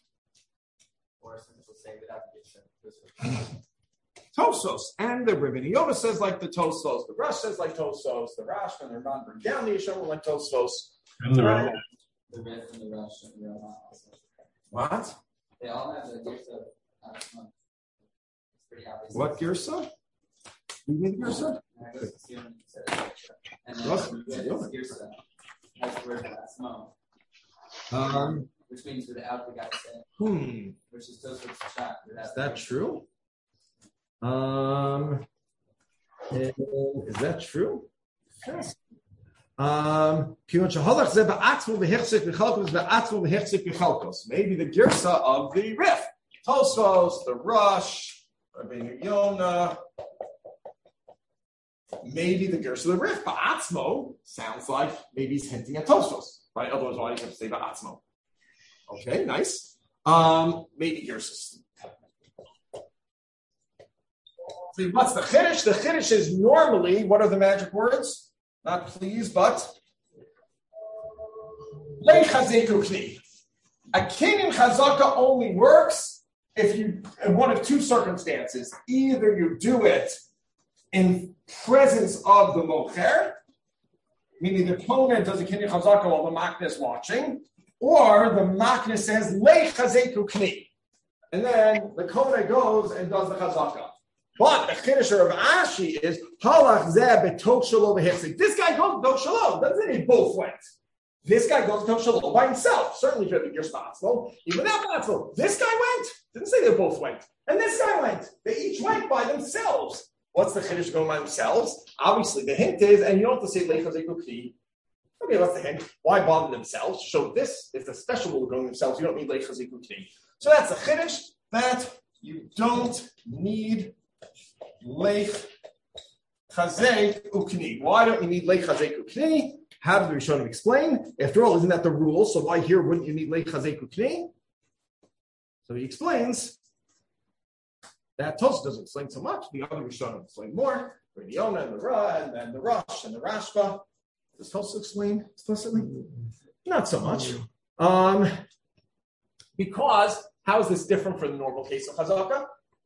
Or some people say without the gear. Tosos. And the Rebbe Yoda says like the Tosos. The Rush says like Tosos. The Rash and the Ramban bring down the Yeshua like Tosos. And the Ramban. The Red and the Rush and the Ramban also. What? They all have the Girsa. It's pretty obvious. What Girsa? You mean Girsa? I go to Sion and said it. And then What? Girsa has the word Asmo. Which means without the guy said. Which is Tosfos Shach. Is that true? Is that true? Yes. Maybe the Girsa of the Rif. Tosfos, the Rush, Rabbeinu Yonah. Maybe the Girsa of the Rif. Ba'atzmo sounds like maybe he's hinting at Tosfos, right? Otherwise, why do you have to say Ba'atzmo? Okay, nice. Maybe Girsa. See, what's the chiddush? The chiddush is normally, what are the magic words? Not please, but lechazeku kni. A kinyan chazaka only works if you, in one of two circumstances. Either you do it in presence of the mocher, meaning the kohen does a kinyan chazaka while the makna is watching, or the makna says lechazeku kni, and then the kohen goes and does the chazaka. But the chiddush of Ashi is halach zeh betok shalom v'hipzik. This guy goes betok shalom. Doesn't mean he both went. This guy goes betok shalom by himself. Certainly, if you're responsible, even that responsible. This guy went. Didn't say they both went. And this guy went. They each went by themselves. What's the chiddush going by themselves? Obviously, the hint is, and you don't have to say lechazeku kni. Okay, what's the hint? Why bother themselves? So this is the special rule going themselves. You don't need lechazeku kni. So that's the chiddush that you don't need Leich Chazek Ukni. Why don't you need Leich Chazek Ukni? How did the Rishonim explain? After all, isn't that the rule? So why here wouldn't you need Leich Chazek Ukni? So he explains that Tosfos doesn't explain so much. The other Rishonim explain more. Rabbeinu Yonah and the Ra and the Rush and the Rashba. Does Tosfos explain explicitly? Not so much. Because how is this different from the normal case of Chazaka?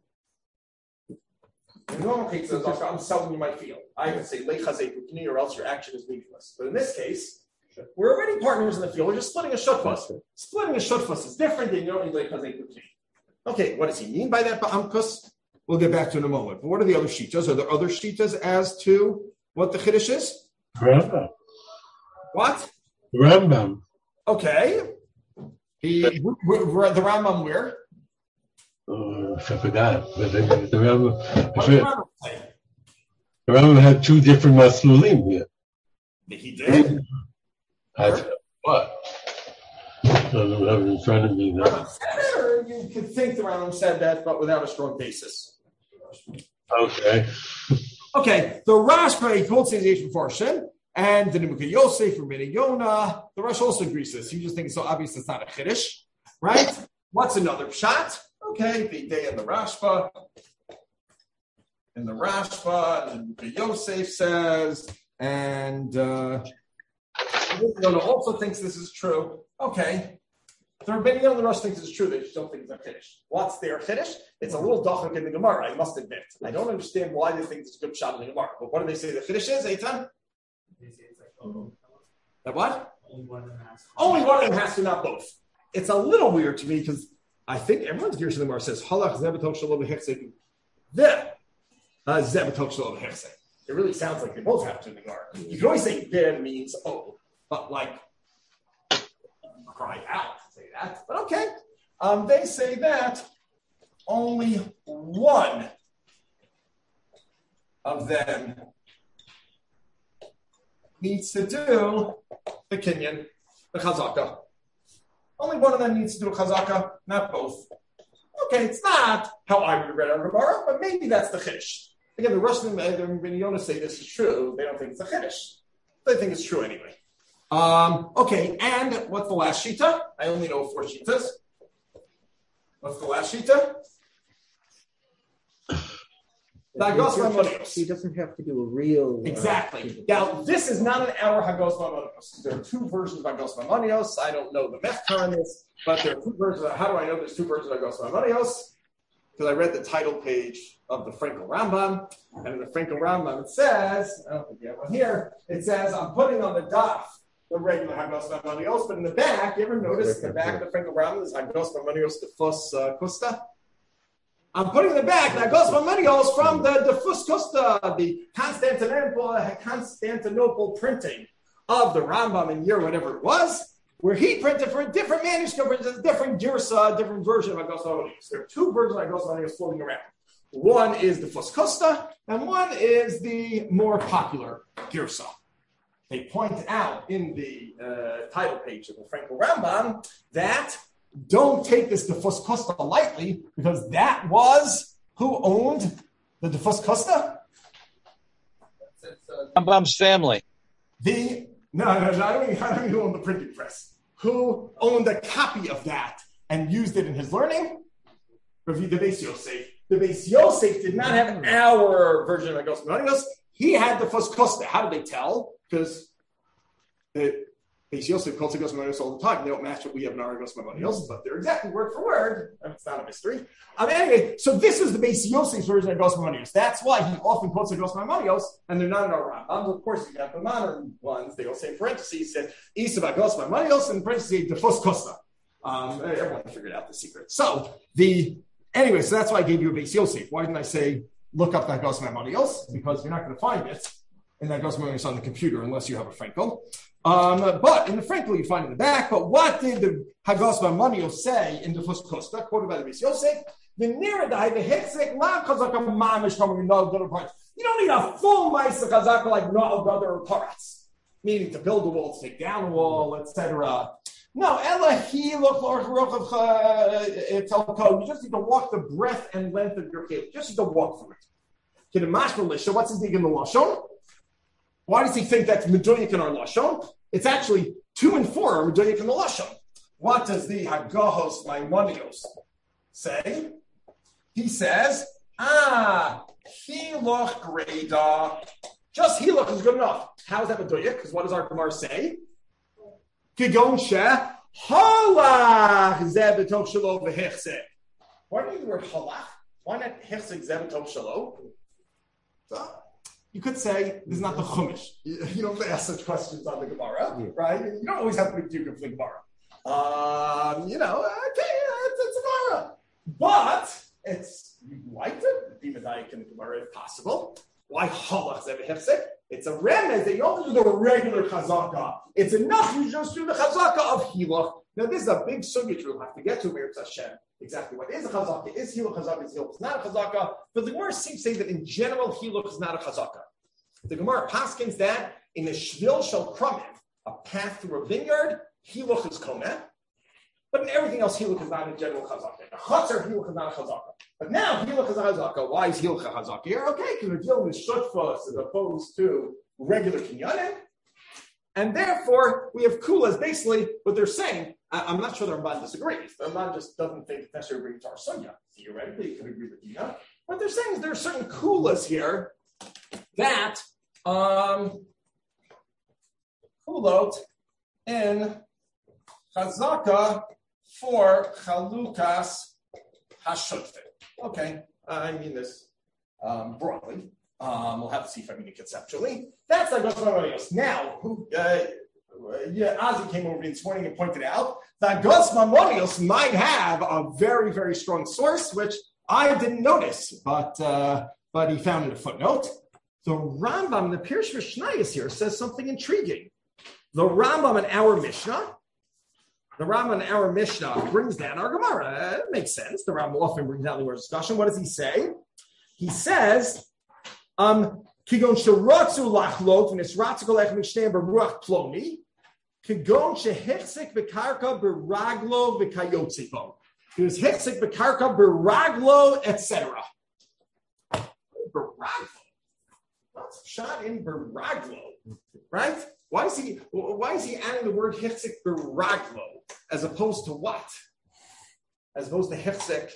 In the normal case of Chazaka, I'm selling you my field. I can say Leich Chazek Ukni, or else your action is meaningless. But in this case, we're already partners in the field. We're just splitting a shutfus. Splitting a shutfus is different than you don't need Leich Chazek Ukni. Okay, what does he mean by that? Ba'amkus? We'll get back to in a moment. But what are the other shitas? Are there other shitas as to what the chiddush is? Rambam. What? Rambam. Okay. The Rambam where? I forgot. But the Rambam. What did the Rambam say? The Rambam had two different maslulim here. He did. What? I don't have it in front of me now. Or you could think the Rambam said that, but without a strong basis. Okay. Okay, the Rashba quotes the Asian portion, and the Nimuka Yosef from Bnei Yonah. The Rosh also agrees with this. You just think it's so obvious it's not a Kiddush, right? What's another shot? Okay, the day in the Rashba. In the Rashba, and the Yosef says, and Yonah also thinks this is true. Okay. The Rebbeinu Yonah and the Rosh thinks it's true. They just don't think it's a Kiddush. What's their Kiddush? It's a little dachak in the Gemara, I must admit. I don't understand why they think it's a good shot in the Gemara. But what do they say the Kiddush is, Eitan? They say it's like, That what? only one of them has to. Only one of them has to, not both. It's a little weird to me because I think everyone's Gersh in the Gemara says, Halach zebetok shalom v'hechsek. The zebetok shalom v'hechsek. It really sounds like they both have to in the Gemara. You can always say there means but like cry out to say that. But okay. They say that only one of them needs to do the kinyan, the chazaka. Only one of them needs to do a chazaka, not both. Okay, it's not how I would read our Gemara, but maybe that's the chiddush. Again, the Rosh and the Bnei Yonah say this is true. They don't think it's a chiddush. They think it's true anyway. Okay, and what's the last shita? I only know 4 shitas. What's the last shita? He doesn't have to do a real... Exactly. Now, this is not an hour Hagos Maimonios. There are 2 versions of Hagos Maimonios. I don't know the mechta on this, but there are 2 versions. How do I know there's 2 versions of Hagos Maimonios? Because I read the title page of the Frankel Rambam, and in the Frankel Rambam it says, I don't think you have one here, it says, I'm putting on the daf the regular Hagos Maimonios, but in the back, you ever notice the back of the Frankel Rambam is Hagos Maimonios Defus Kusta? I'm putting in the back the Hagos Maimonios from the Defus Kusta, the Constantinople printing of the Rambam in year whatever it was, where he printed for a different manuscript, a different girsa, different version of Hagos Maimonios. There are 2 versions of Hagos Maimonios floating around. One is the Defus Kusta, and one is the more popular girsa. They point out in the title page of the Frankel Rambam that don't take this Defus Kusta lightly, because that was who owned the Defus Kusta? Rambam's family. No, I don't mean who owned the printing press. Who owned a copy of that and used it in his learning? The Beis Yosef. The Beis Yosef did not have our version of Hagos Maimonios. He had the Defus Kusta. How did they tell? Because the Beis Yosef calls Hagos Maimonios all the time. They don't match what we have in our Hagos Maimonios, but they're exactly word for word. It's not a mystery. Anyway, so this is the Beis Yosef's version of Hagos Maimonios. That's why he often quotes Hagos Maimonios, and they're not in our Rambam. Of course, you got the modern ones. They all say in parentheses, said Isa Hagos Maimonios, and in parentheses, Defus Kusta. Everyone figured out the secret. So so that's why I gave you a Beis Yosef. Why didn't I say look up the Hagos Maimonios? Because you're not going to find it in the Hagos Maimonios on the computer unless you have a Frankel. But in the Frankel, you find it in the back. But what did the Hagos Maimonios say in the Defus Kusta, quoted by the Beis Yosef? The nearer the Hitzek, la chazaka mamish coming no other parts. You don't need a full ma'aser chazaka like no other parts, meaning to build a wall, to take down a wall, etc. No, Elahi look you just need to walk the breadth and length of your cave. You just need to walk through it. So what's his dig in the Lashon? Why does he think that's Medoyik in our Lashon? It's actually 2 and 4 are Medoyik in the Lashon. What does the Hagahos Maimonios say? He says, Hiloch Greda. Just Hiloch is good enough. How is that Medoyik? Because what does our Gemara say? Kigon Sheh Halach Zebetok Shalo v'Hechsek. Why do you use the word Halach? Why not Hechsek Zebetok Shalo? You could say this is not the Chumash. You don't ask such questions on the Gemara, right? You don't always have to be too good for the Gemara. It's a Gemara. But you like to be Medayik in the Gemara if possible. Why Halach Zeveh Hefsek? It's a remez that you don't do the regular chazaka. It's enough you just do the chazaka of Hilach. Now this is a big sugya we'll have to get to Meretz Hashem. Exactly what is a chazaka? Is Hilach chazaka? Is Hilach not a chazaka? But the Gemara seems to say that in general Hilach is not a chazaka. The Gemara paskins that in the Shvil Shel Krumim, a path through a vineyard, Hiluch is Komeh. But in everything else, Hiluch is not a general Chazaka. The Chatzar, Hiluch is not a Chazaka. But now, Hiluch is a Chazaka. Why is Hiluch a Chazaka here? Okay, because we're dealing with Shutfos as opposed to regular Kinyanim. And therefore, we have Kulas. Basically, what they're saying, I'm not sure the Ramban disagrees. The Ramban just doesn't think it's necessarily agree to our Sunya. Theoretically, you could agree with Dina. What they're saying is there are certain Kulas here that Kulot in Chazaka for Chalukas Hashutfin. Okay, I mean this broadly. We'll have to see if I mean it conceptually. That's like Gos Mamonios. Now, Ozzy came over this morning and pointed out that Gos Mamonios might have a very, very strong source, which I didn't notice, but he found in a footnote. The Rambam, the Pirush Mishnayos here, says something intriguing. The Rambam in our Mishnah brings down our Gemara. It makes sense. The Rambam often brings down the word discussion. What does he say? He says, Kigon sheratzu lachlot v'nisratzu kolech mishneim beruach plomi, Kigon shehichzik b'karka beraglo v'kayotzibo. He was hichzik b'karka beraglo, etc. Beraglo. What's shot in beraglo? Right? Why is he adding the word hichzik beraglo as opposed to what? As opposed to hichzik,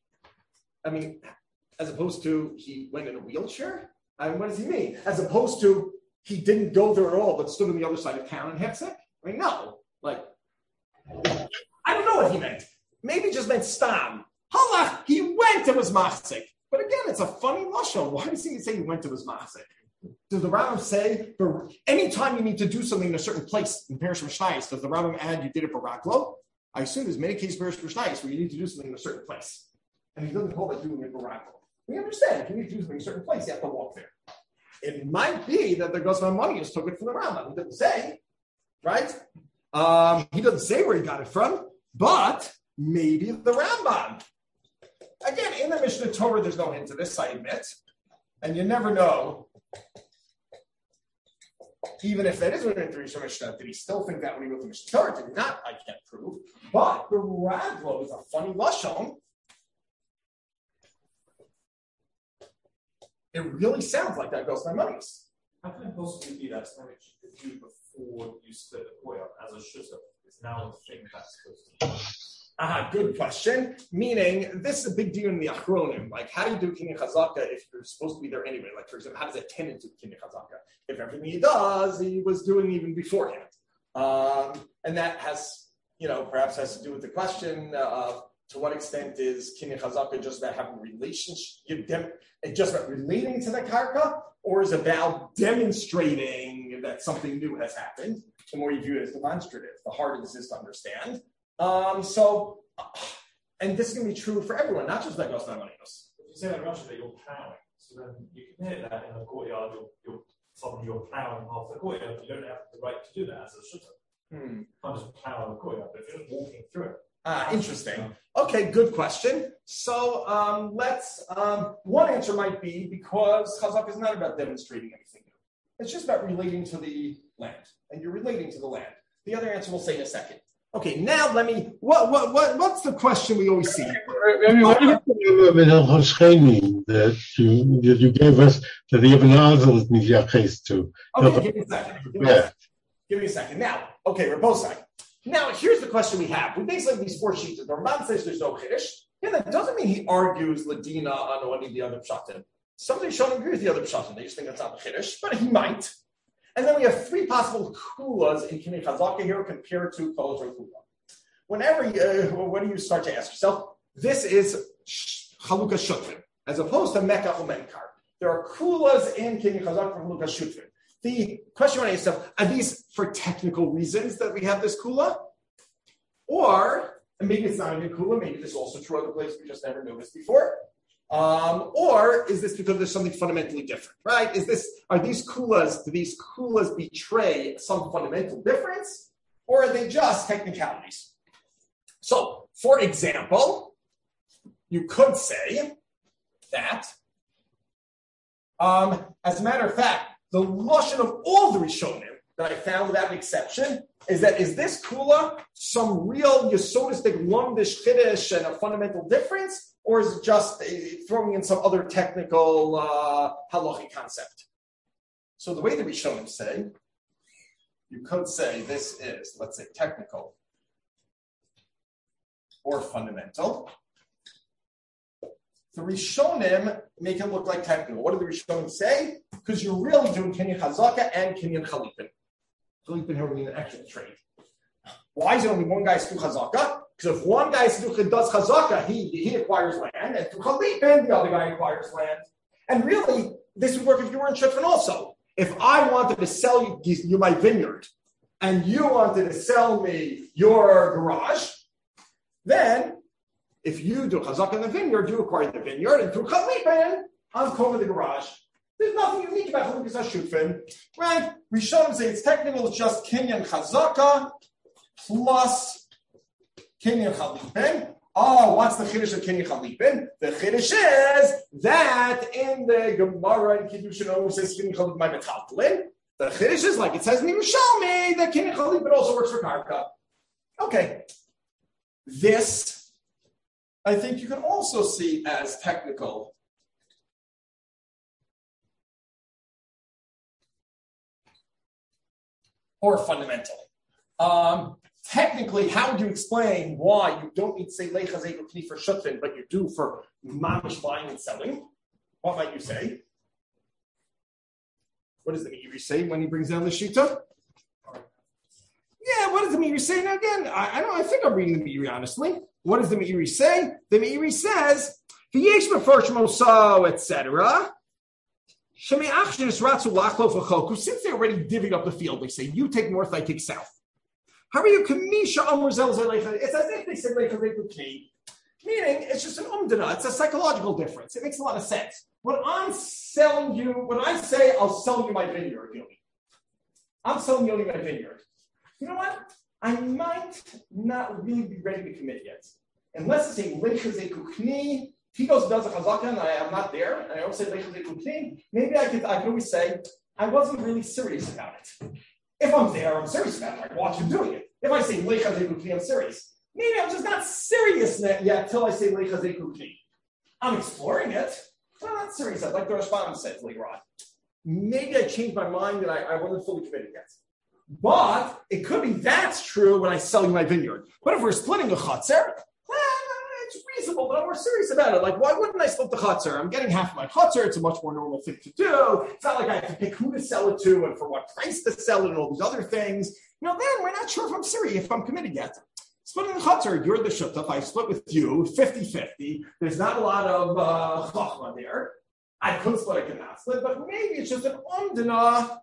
as opposed to he went in a wheelchair? What does he mean? As opposed to he didn't go there at all, but stood on the other side of town in hichzik? No. I don't know what he meant. Maybe he just meant stam. Halach, he went and was machzik. But again, it's a funny lashon. Why does he say he went to his machzik? Does the Rambam say, anytime you need to do something in a certain place in Pirush Mishnayos, does the Rambam add you did it baraglo? I assume there's many cases in Pirush Mishnayos where you need to do something in a certain place. And he doesn't call it doing it baraglo. We understand, if you need to do something in a certain place, you have to walk there. It might be that the Gos Mamonios took it from the Rambam. He doesn't say, right? He doesn't say where he got it from, but maybe the Rambam. Again, in the Mishnah Torah, there's no hint to this, I admit. And you never know. Even if that is what it is from Mishnah, did he still think that when he wrote the Mishnah Torah? Did he not? I can't prove. But the Raglo is a funny lashon. It really sounds like that goes by monies. How can it possibly be that something you could do before you split the koya as a shusha? It's now a thing that's supposed to be. Good question. Meaning, this is a big deal in the Achronim. How do you do Kinyan Chazaka if you're supposed to be there anyway? For example, how does a tenant do Kinyan Chazaka? If everything he does, he was doing even beforehand. And that has, perhaps has to do with the question of to what extent is Kinyan Chazaka just about having a relationship, just about relating to the karka, or is it about demonstrating that something new has happened? The more you view it as demonstrative, the harder this is to understand. And this is going to be true for everyone, not just like Gos Mamonios. If you say that in Russia that you're plowing, so then you can hear that in a courtyard, you're plowing half the courtyard, you don't have the right to do that as a shooter. You can't just plow the courtyard, but if you're just walking through it. Interesting. Okay, good question. So let's, one answer might be because Chazak is not about demonstrating anything new. It's just about relating to the land, and you're relating to the land. The other answer we'll say in a second. Okay, now let me. What's the question we always see? What do you think of Hoshcheni that you gave us that the Ibn Azal is Nidyaches to? Okay, give me a second. Give me a second. Now, okay, Rabosai. Now, here's the question we have. We basically have these 4 sheets. The Ramban says there's no Chiddush. Yeah, that doesn't mean he argues Ladina on any of the other Pshatim. Some of don't agree with the other Pshatim. They just think that's not the Chiddush, but he might. And then we have 3 possible kulas in Kinyan Chazaka here compared to Kol Kula. Whenever when do you start to ask yourself, this is Chaluka Shutfin, as opposed to Mecca Umenkar. There are kulas in Kinyan Chazaka for Chaluka Shutfin. The question you want to ask yourself, are these for technical reasons that we have this kula? Or, and maybe it's not a new kula, maybe this is also true other places we just never noticed before. Or is this because there's something fundamentally different, right? Do these kulas betray some fundamental difference, or are they just technicalities? So, for example, you could say that, as a matter of fact, the lashon of all the Rishonim that I found without an exception is this kula some real yesodistic lumdish chiddush and a fundamental difference, or is it just throwing in some other technical halachic concept? So the way the Rishonim say, you could say this is, let's say, technical or fundamental. The Rishonim make it look like technical. What do the Rishonim say? Because you're really doing Kinyan Chazaka and Kinyan Chalipin. Chalipin have an actual trade. Why is it only one guy's through Chazaka? Because if one guy does Chazaka, he acquires land, and through Chalipin, the other guy acquires land. And really, this would work if you were in Shutfin also. If I wanted to sell you my vineyard, and you wanted to sell me your garage, then if you do chazak in the vineyard, you acquire the vineyard, and through chalipin, I'm over the garage. There's nothing unique about Chalukas HaShutfin, right? Rishonim say it's technical, it's just Kinyan Chazaka plus Kinyan Chalipin. Oh, what's the Chiddush of Kinyan Chalipin? The Chiddush is that in the Gemara in Kiddushin Omer says Kinyan Chalipin by Metaltalin. The Chiddush is like it says in Yerushalmi that Kinyan Chalipin also works for Karka. Okay. This, I think you can also see as technical. Or fundamental. Technically, how would you explain why you don't need to say Leicha Zeiku Kni for Shutfin, but you do for Mamish buying and selling? What might you say? What does the Meiri say when he brings down the Shita? Yeah, what does the Meiri say? Now again, I think I'm reading the Meiri honestly. What does the Meiri say? The Meiri says, V'yesh Mefarsh Moso, etc. Since they already divvied up the field, they say, you take north, I take south. It's as if they said, meaning it's just an umdana, it's a psychological difference. It makes a lot of sense. When I'm selling you, when I say I'll sell you my vineyard, Yoni, I'm selling Yoni my vineyard. You know what? I might not really be ready to commit yet. Unless it's a Leicha Zeiku Kni, he goes and does a chazaka and I'm not there, and I don't say Leicha Zeiku Kni, maybe I could always say, I wasn't really serious about it. If I'm there, I'm serious about it. I watch him doing it. If I say Leicha Zeiku Kni, I'm serious. Maybe I'm just not serious yet till I say Leicha Zeiku Kni. I'm exploring it, but I'm not serious. Like the Rashbam said later on. Maybe I changed my mind and I wasn't fully committed yet. But it could be that's true when I sell you my vineyard. But if we're splitting a chutzner, it's reasonable, but I'm more serious about it. Like, why wouldn't I split the chutzner? I'm getting half of my chutzner. It's a much more normal thing to do. It's not like I have to pick who to sell it to and for what price to sell it and all these other things. Then we're not sure if I'm serious, if I'm committed yet. Splitting the chutzner, you're the shutaf. I split with you 50-50. There's not a lot of chachma there. I could split, I cannot split, but maybe it's just an umdana.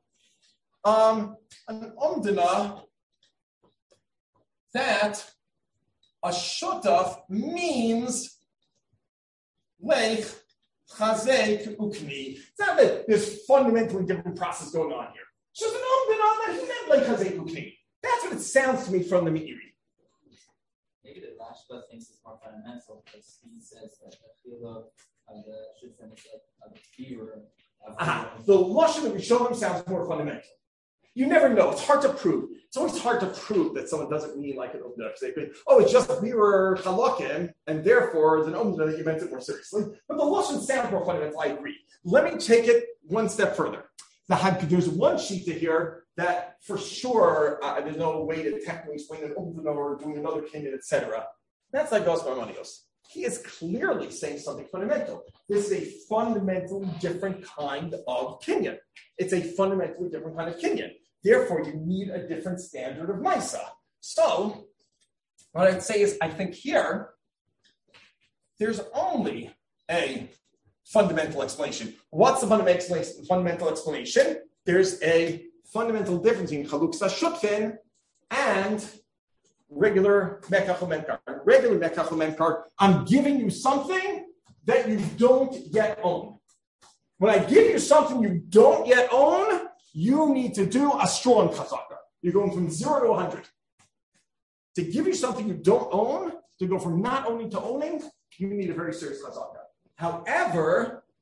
That a shutaf means leich chazek ukni. It's not that there's fundamentally different process going on here. It's just an umdana that he meant leich chazek ukni. That's what it sounds to me from the Meiri. Maybe the Rashba thinks it's more fundamental because he says that the chila of the shutfin is a fewer. The lashon of Rishonim sounds more fundamental. You never know. It's hard to prove. It's always hard to prove that someone doesn't mean like an umdah. It's just we were halakim, and therefore it's an umdah that you meant it more seriously. But the lashon sounds more fundamental. I agree. Let me take it one step further. There's one shita here that for sure there's no way to technically explain an umdah or doing another kinyan, etc. That's like Dos Barmanios. He is clearly saying something fundamental. This is a fundamentally different kind of kinyan. It's a fundamentally different kind of kinyan. Therefore, you need a different standard of Maisa. So, what I'd say is, I think here, there's only a fundamental explanation. What's the fundamental explanation? There's a fundamental difference in Chalukas HaShutfin and regular Mekach U'Menkar. Regular Mekach U'Menkar, I'm giving you something that you don't yet own. When I give you something you don't yet own, you need to do a strong chazaka. You're going from 0 to 100. To give you something you don't own, to go from not owning to owning, you need a very serious chazaka. However,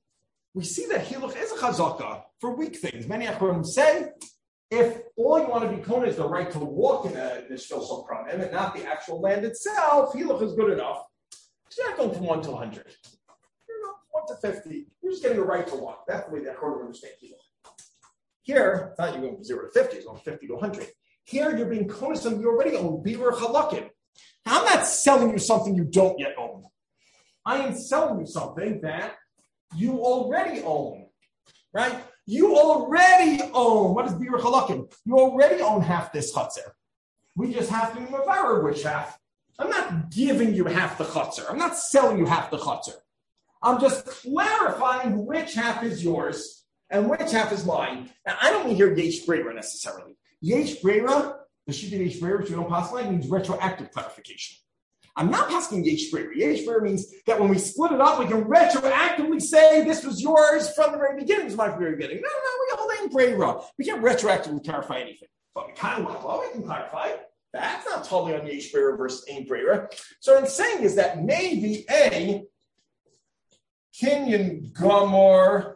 we see that hiluch is a chazaka for weak things. Many Achronim say, if all you want to be kona is the right to walk in a nishvil sopranim and not the actual land itself, hiluch is good enough. You're not going from 1 to 100. You're not 1 to 50. You're just getting the right to walk. That's the way that Achronim understand hiluch. Here, it's not you're going from 0 to 50, you're going from 50 to 100. Here, you're being kona something you already own, biur chalakim. Now, I'm not selling you something you don't yet own. I am selling you something that you already own, right? You already own, what is biur chalakim? You already own half this chutzner. We just have to mevareh which half. I'm not giving you half the chutzner. I'm not selling you half the chutzner. I'm just clarifying which half is yours and which half is mine. Now, I don't mean here yesh breira necessarily. Yesh breira, the sheet of yesh breira, which we don't pass like, means retroactive clarification. I'm not asking yesh breira. Yesh breira means that when we split it up, we can retroactively say this was yours from the very beginning. This was my very beginning. No, we hold ain't breira. We can't retroactively clarify anything. But we kind of well, we can clarify. That's not totally on yesh breira versus ain't breira. So what I'm saying is that maybe a kinyan gomor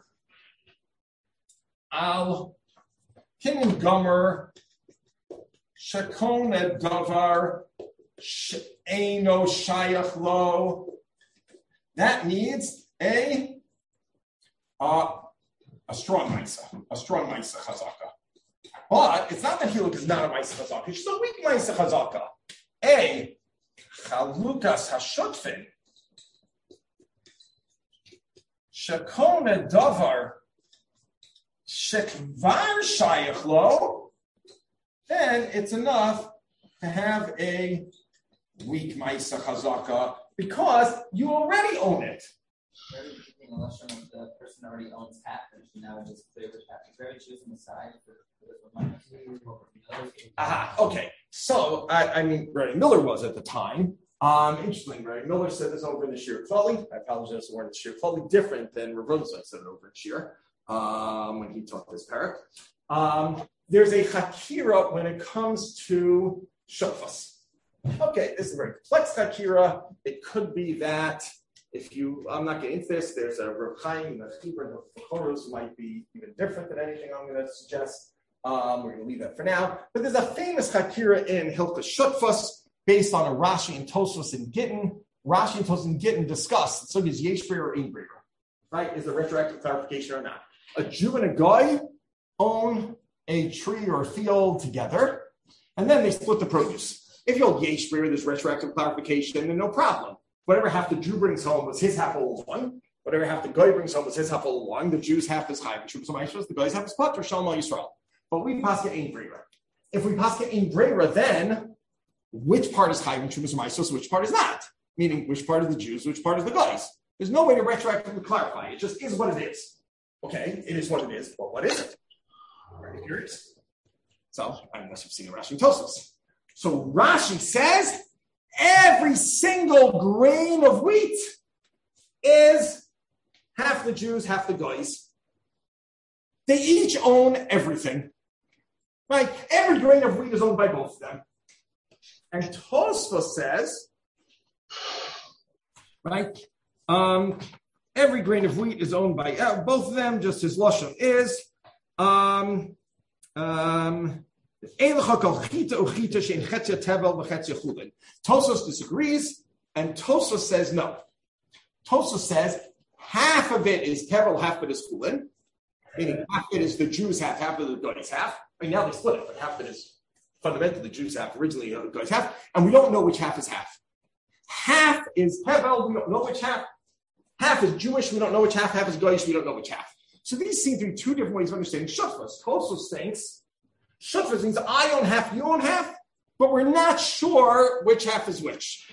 al kinyan gomer shakona davar Eino shayach lo. That needs a strong maisa, chazaka. But it's not that hiluk is not a maisa chazaka. It's just a weak maisa chazaka. A chalukas hashutfin shekona davar shekvar shayach lo. Then it's enough to have a weak Maisa Chazaka because you already own it. The person already owns half and she now just clear which half. She's very choosing the side for this one. Okay. So, I mean, Ray Miller was at the time. Interesting, Ray Miller said this over in the Shir Klali. I apologize for the Shir Klali, different than Rav Rosa said it over in Shir when he taught this parak. There's a chakira when it comes to shofas. Okay, this is a very complex chakira. It could be that I'm not getting into this, there's a Rav Chaim, the Chibur, and the Chorus might be even different than anything I'm going to suggest. We're going to leave that for now. But there's a famous chakira in Hilchos Shofas based on a Rashi and Tosfos in Gittin. Rashi and Tosfos in Gittin discuss, so is yesh breira or ein breira, right? Is a retroactive clarification or not? A Jew and a Goy own a tree or a field together, and then they split the produce. If you hold yesh breira, there's retroactive clarification, then no problem. Whatever half the Jew brings home was his half all along. Whatever half the Goy brings home was his half all along. The Jew's half is chayv, the Goy's half is patur, shalom al Yisrael. But we pass ein breira. If we pass ein breira, then which part is chayv and shumas ma'asos, which part is not? Meaning, which part of the Jews, which part is the Goy's? There's no way to retroactively clarify. It just is what it is. Okay, it is what it is, but what is it? I'm very curious. So, unless you've seen the Rashi and Tosfos. So Rashi says every single grain of wheat is half the Jews, half the Goy's. They each own everything. Right? Every grain of wheat is owned by both of them. And Tosfos says, right? Every grain of wheat is owned by both of them, just as Lashon is. Tosfos disagrees, and Tosfos says no. Tosfos says half of it is tevel, half of it is chulin, meaning half of it is the Jews' half of the Goy's half. I mean, now they split it, but half of it is fundamentally the Jews' half, originally the Goy's half, and we don't know which half is half. Half is tevel, we don't know which half. Half is Jewish, we don't know which half is Goyish, we don't know which half. So these seem to be two different ways of understanding Shofas. Tosfos thinks Shofas means I own half, you own half, but we're not sure which half is which.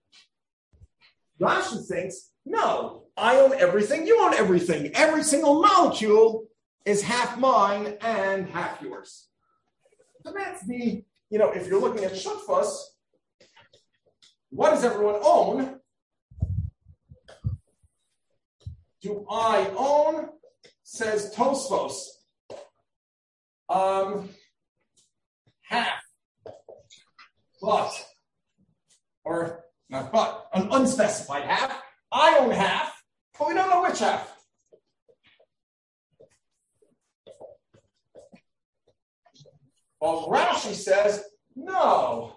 Rashi thinks, no, I own everything, you own everything. Every single molecule is half mine and half yours. So that's the, if you're looking at Shofas, what does everyone own? Do I own, says Tosfos, half, but, or not but, an unspecified half. I own half, but we don't know which half. Rashi says, no.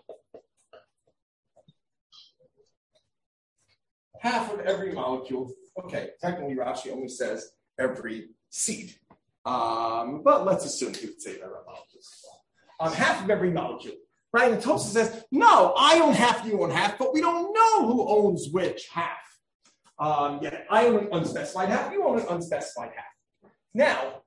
Half of every molecule. Okay, technically Rashi only says every seed. But let's assume he would say every molecule. Half of every molecule. Right? And Tosfos says, no, I own half, you own half, but we don't know who owns which half. Yeah, I own an unspecified half, you own an unspecified half. Now,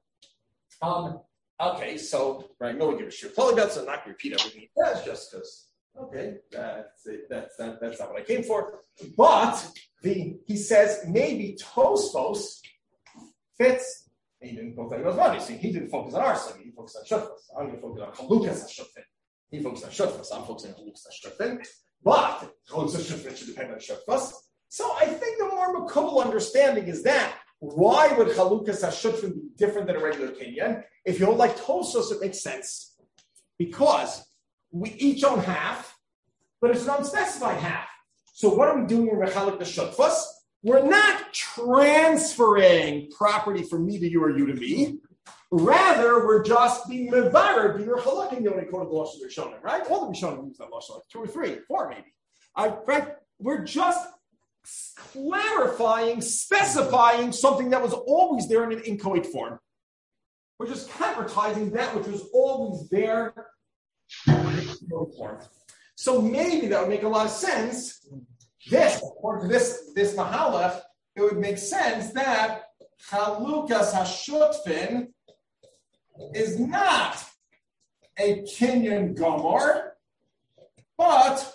okay, so right, no one give a shit. Totally about, so I'm not going to repeat everything he says just because. Okay, that's not what I came for. But he says maybe Tosfos fits. He didn't focus on money, so he didn't focus on our side. He focused on Shutfos. I'm going to focus on Chalukas HaShutfin. He focused on Shutfos. I'm focusing on Chalukas HaShutfin. But Chalukas HaShutfin should depend on Shutfos. So I think the more makubal understanding is that why would Chalukas HaShutfin be different than a regular Kenyan? If you don't like Tosfos, it makes sense because we each own half, but it's an unspecified half. So what are we doing in Mechalik the Shutfos? We're not transferring property from me to you or you to me. Rather, we're just being mevarer, being chalakim. You only quoted the Lashon Rishonim, right? All the Rishonim use that Lashon, like 2 or 3, 4 maybe. Right? We're just clarifying, specifying something that was always there in an inchoate form. We're just advertising that which was always there in an inchoate form. So maybe that would make a lot of sense. According to this Mahalach, it would make sense that Chalukas HaShutfin is not a Kinyan Gomor, but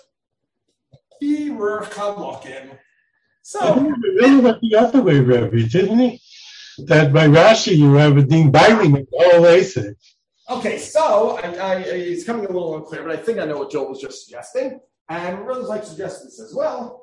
Birur Chalokim. So he really went the other way, Rebbe, didn't he? That by Rashi you have a ding biting all basic. Okay, so it's coming a little unclear, but I think I know what Joel was just suggesting, and Rose like suggested this as well.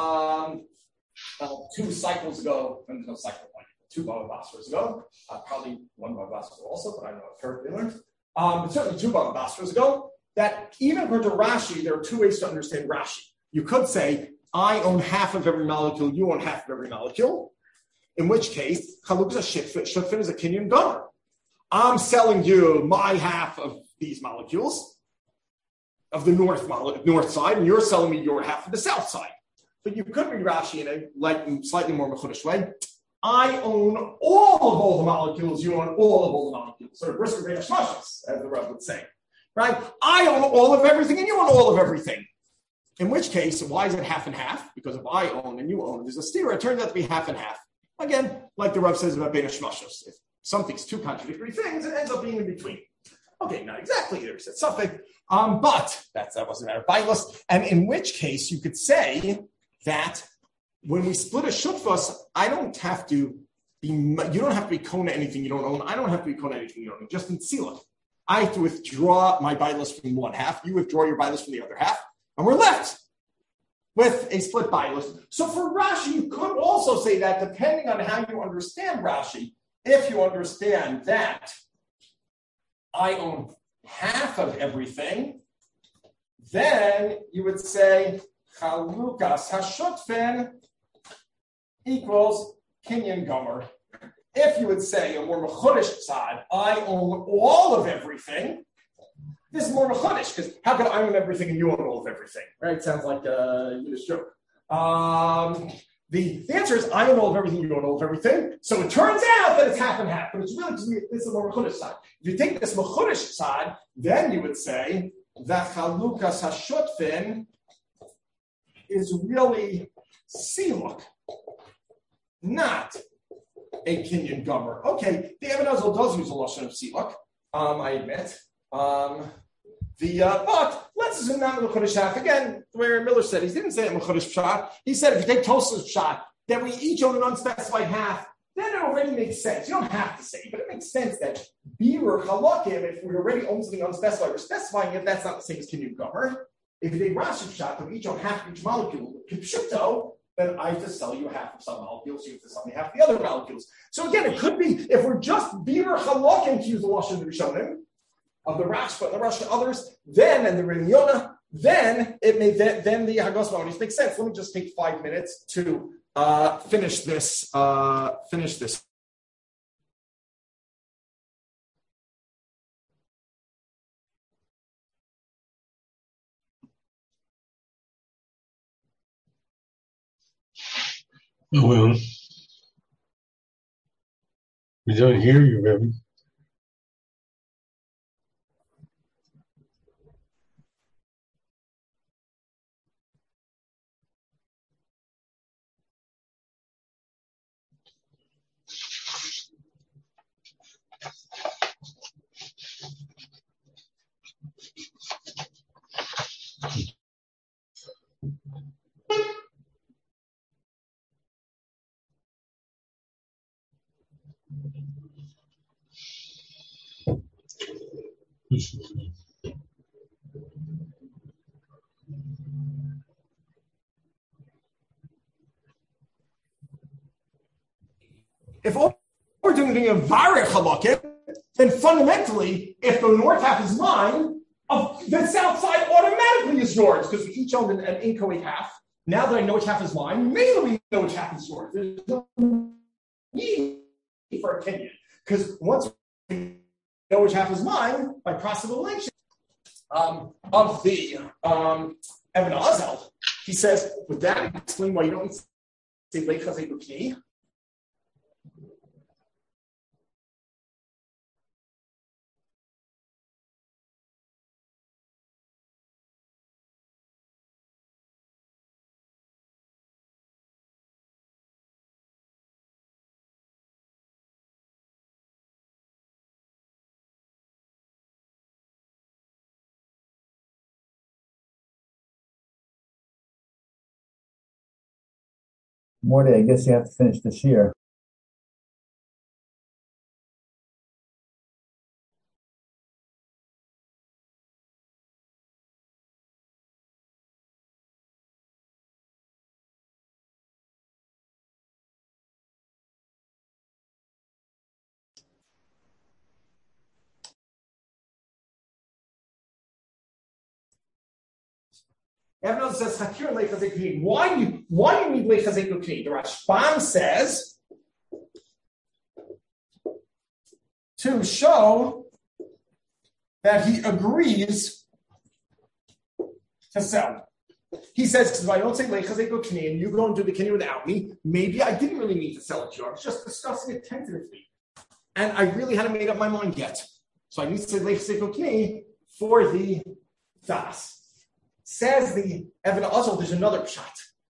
2 cycles ago, and there's no cycle point, 2 Baba Basras ago, probably 1 Baba Basra also, but I don't know if perfectly learned. But certainly 2 Baba Basras ago, that even according to Rashi, there are 2 ways to understand Rashi. You could say, I own half of every molecule, you own half of every molecule, in which case, Chalukas HaShutfin is a Kinyan Gomer. I'm selling you my half of these molecules, of the north side, and you're selling me your half of the south side. But you could read Rashi in a slightly more mechudesh way. I own all the molecules, you own all the molecules. Sort of brisker bein hashmashos, as the Rav would say. Right? I own all of everything, and you own all of everything. In which case, why is it half and half? Because if I own and you own, there's a stira, it turns out to be half and half. Again, like the Rav says about bein hashmashos. If something's 2 contradictory things, it ends up being in between. Okay, not exactly. There said something, but that wasn't our bias. And in which case, you could say that when we split a shutfos, you don't have to be kona anything you don't own. I don't have to be kona anything you don't own. Just in tzila, I have to withdraw my bias from one half. You withdraw your bias from the other half, and we're left with a split bias. So for Rashi, you could also say that depending on how you understand Rashi. If you understand that I own half of everything, then you would say Chalukas HaShutfin equals Kinyan Gomer. If you would say a more mechudesh side, I own all of everything, this is more mechudesh, because how could I own everything and you own all of everything? Right? Sounds like a Yiddish joke. The answer is I own all of everything, you own all of everything. So it turns out that it's half and half, but it's really just this is a more mechudesh side. If you take this mechudesh side, then you would say that Chalukas HaShutfin is really siluk, not a Kinyan Gomer. Okay, the Eben Hazel does use a lashon of siluk, I admit. But let's assume not in the Mechudesh half. Again, where Miller said, he didn't say it Mechudesh Pshat. He said if you take Tosfos Pshat, that we each own an unspecified half, then it already makes sense. You don't have to say, but it makes sense that Birur Chalokim, if we already own something unspecified, we're specifying it, that's not the same as Kinyan Gomer. If you take Rashi Pshat, that we each own half of each molecule, Kipshuto, then I have to sell you half of some molecules, you have to sell me half of the other molecules. So again, it could be, if we're just Birur Chalokim, to use the Lashon of the Rishonim, of the Rashba and the Rosh others, then, and the Rebbe Yonah, then it may, then the Hagos Ma'onis makes sense. Let me just take 5 minutes to finish this. Oh, well. We don't hear you, Rebbe. If all we're doing is a varech halakim, then fundamentally, if the north half is mine, the south side automatically is yours because we each own an inchoate half. Now that I know which half is mine, maybe we know which half is yours. There's no need for a kinyan because once we know which half is mine, by process of elimination of the Evan Azel, he says, would that explain why you don't say leichazei b'kni? Morty, I guess you have to finish this year. Everyone says Hakir leichazei b'kni. Why do you need leichazei b'kni? The Rashbam says to show that he agrees to sell. He says, if I don't say leichazei b'kni and you go and do the kinyan without me, maybe I didn't really mean to sell it to you. I was just discussing it tentatively, and I really hadn't made up my mind yet. So I need to say leichazei b'kni for the das. Says the Evan Azel, there's another pshat.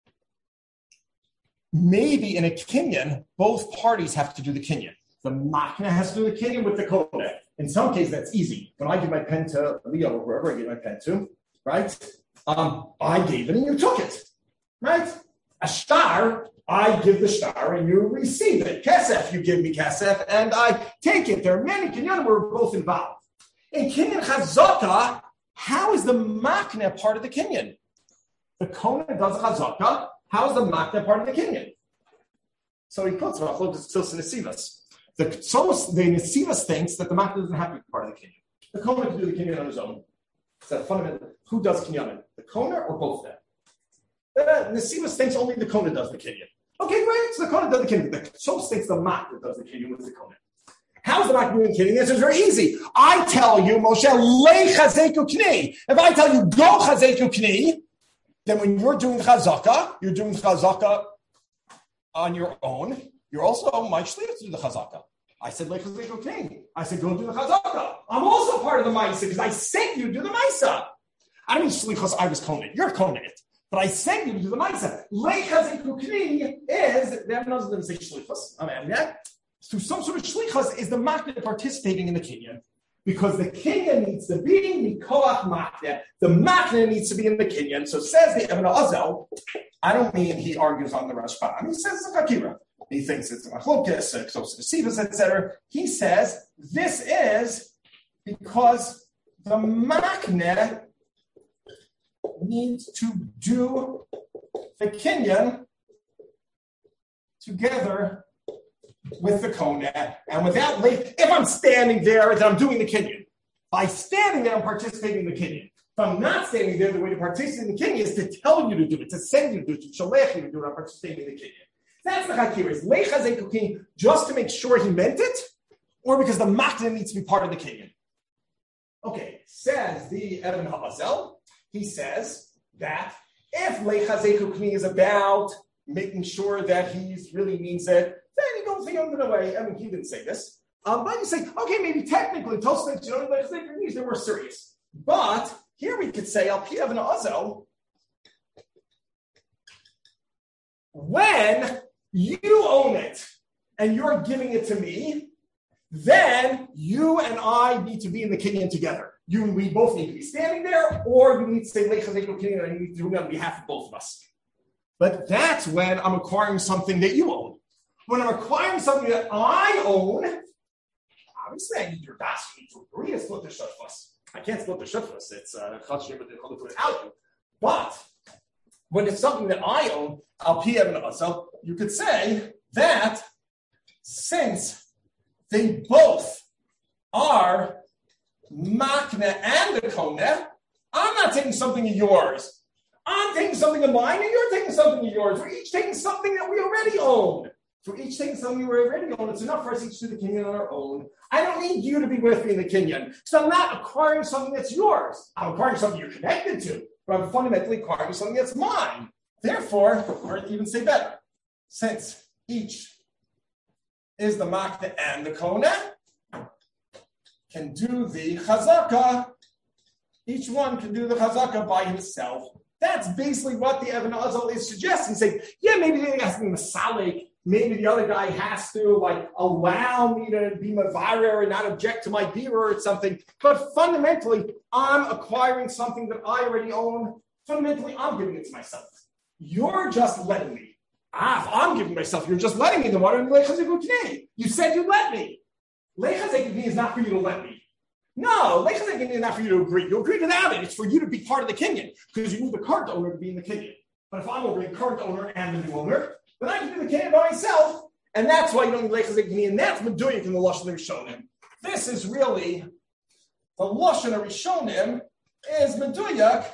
Maybe in a kinyan, both parties have to do the kinyan. The makna has to do the kinyan with the kodesh. In some cases, that's easy. When I give my pen to Leo, or whoever I give my pen to, right? I gave it and you took it, right? A star, I give the star and you receive it. Kesef, you give me kesef and I take it. There are many kinyan where we're both involved. In kinyan chazaka, how is the makna part of the kinyan? The Kona does chazaka. How is the makna part of the kinyan? So he puts machlokes tzilus and nesivas. The nesivas thinks that the makna doesn't have to be part of the kinyan. The Kona can do the kinyan on his own. So fundamentally, who does kinyan? The Kona or both of them? The nesivas thinks only the Kona does the kinyan. Okay, great. So the Kona does the kinyan. The Tzilus thinks the makna does the kinyan with the Kona. How's the makna doing kinyan? The answer is very easy. I tell you, Moshe, leichazeku kni. If I tell you, go chazeku kni, then when you're doing chazaka on your own. You're also my shliach to do the chazaka. I said, leichazeku kni. I said, go do the chazaka. I'm also part of the ma'isa because I sent you to do the ma'isa. I don't mean shlichus, I was konet. You're konet. But I sent you to do the ma'isa. Leichazeku kni is, they have nothing to say shlichus. I mean, yeah. So some sort of shlichus is the makna participating in the kinyan, because the kinyan needs to be mikoach makna. The makna needs to be in the kinyan. So says the Evan Azel. I don't mean he argues on the Rashbam. He says it's a kakira. He thinks it's a machlokes, a close to sivas, etc. He says this is because the makna needs to do the kinyan together with the Kona, and without if I'm standing there, then I'm doing the kinyan. By standing there, I'm participating in the kinyan. If I'm not standing there, the way to participate in the kinyan is to tell you to do it, to send you to do it, to shalech you to do it. I'm participating in the kinyan. That's the hakir. Is leichazeku kni just to make sure he meant it, or because the makna needs to be part of the kinyan? Okay, says the Evan Hazel. He says that if leichazeku kni is about making sure that he really means it. Then he goes the other way. I mean, he didn't say this. But you say, okay, maybe technically, Tosfos, they were serious. But here we could say, Al Pi Even Azel, when you own it and you're giving it to me, then you and I need to be in the kinyan together. We both need to be standing there, or you need to say, kinyan, and I need to do it on behalf of both of us. But that's when I'm acquiring something that you own. When I'm acquiring something that I own, obviously I need your das, you need to agree to split the shutfus. I can't split the shutfus. It's chachim with the chalukah. But when it's something that I own, Al Pi Even Azel, you could say that since they both are makna and the koneh, I'm not taking something of yours. I'm taking something of mine, and you're taking something of yours. We're each taking something that we already own. So each taking something we already own. It's enough for us each to do the kinyan on our own. I don't need you to be with me in the kinyan. So I'm not acquiring something that's yours. I'm acquiring something you're connected to, but I'm fundamentally acquiring something that's mine. Therefore, or to even say better, since each is the makna and the koneh, can do the chazaka. Each one can do the chazaka by himself. That's basically what the Even Azel is suggesting. Saying, yeah, maybe the guy has to be masalik. Maybe the other guy has to allow me to be mavarer and not object to my bearer or something. But fundamentally, I'm acquiring something that I already own. Fundamentally, I'm giving it to myself. You're just letting me. If I'm giving myself, you're just letting me. Then why don't you said you'd let me. Lechazek is not for you to let me. No, Lechazek is not for you to agree. You agree without it. It's for you to be part of the kinyan because you need the current owner to be in the kinyan. But if I'm over the current owner and the new owner, then I can do the kinyan by myself. And that's why you don't need Lechazek, and that's Meduyak in the Lashon Rishonim. This is really the Lashon Rishonim is Meduyak.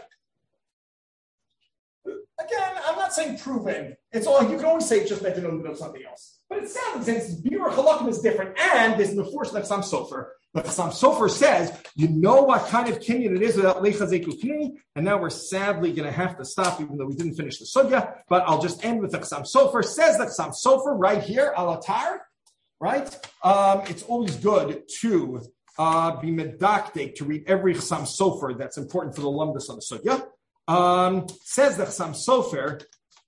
Again, I'm not saying proven. It's all you can always say it's just meant to know something else. But it sounds since Birur Halakim is different, and there's the force of Chassam Sofer. The Chassam Sofer says, you know what kind of kinyan it is without Lechazek Ukini, and now we're sadly going to have to stop, even though we didn't finish the sugya. But I'll just end with the Chassam Sofer. Says the Chassam Sofer right here, Alatar, right? It's always good to be medaktek, to read every Chassam Sofer that's important for the lumdus on the sugya. Says the Chassam Sofer,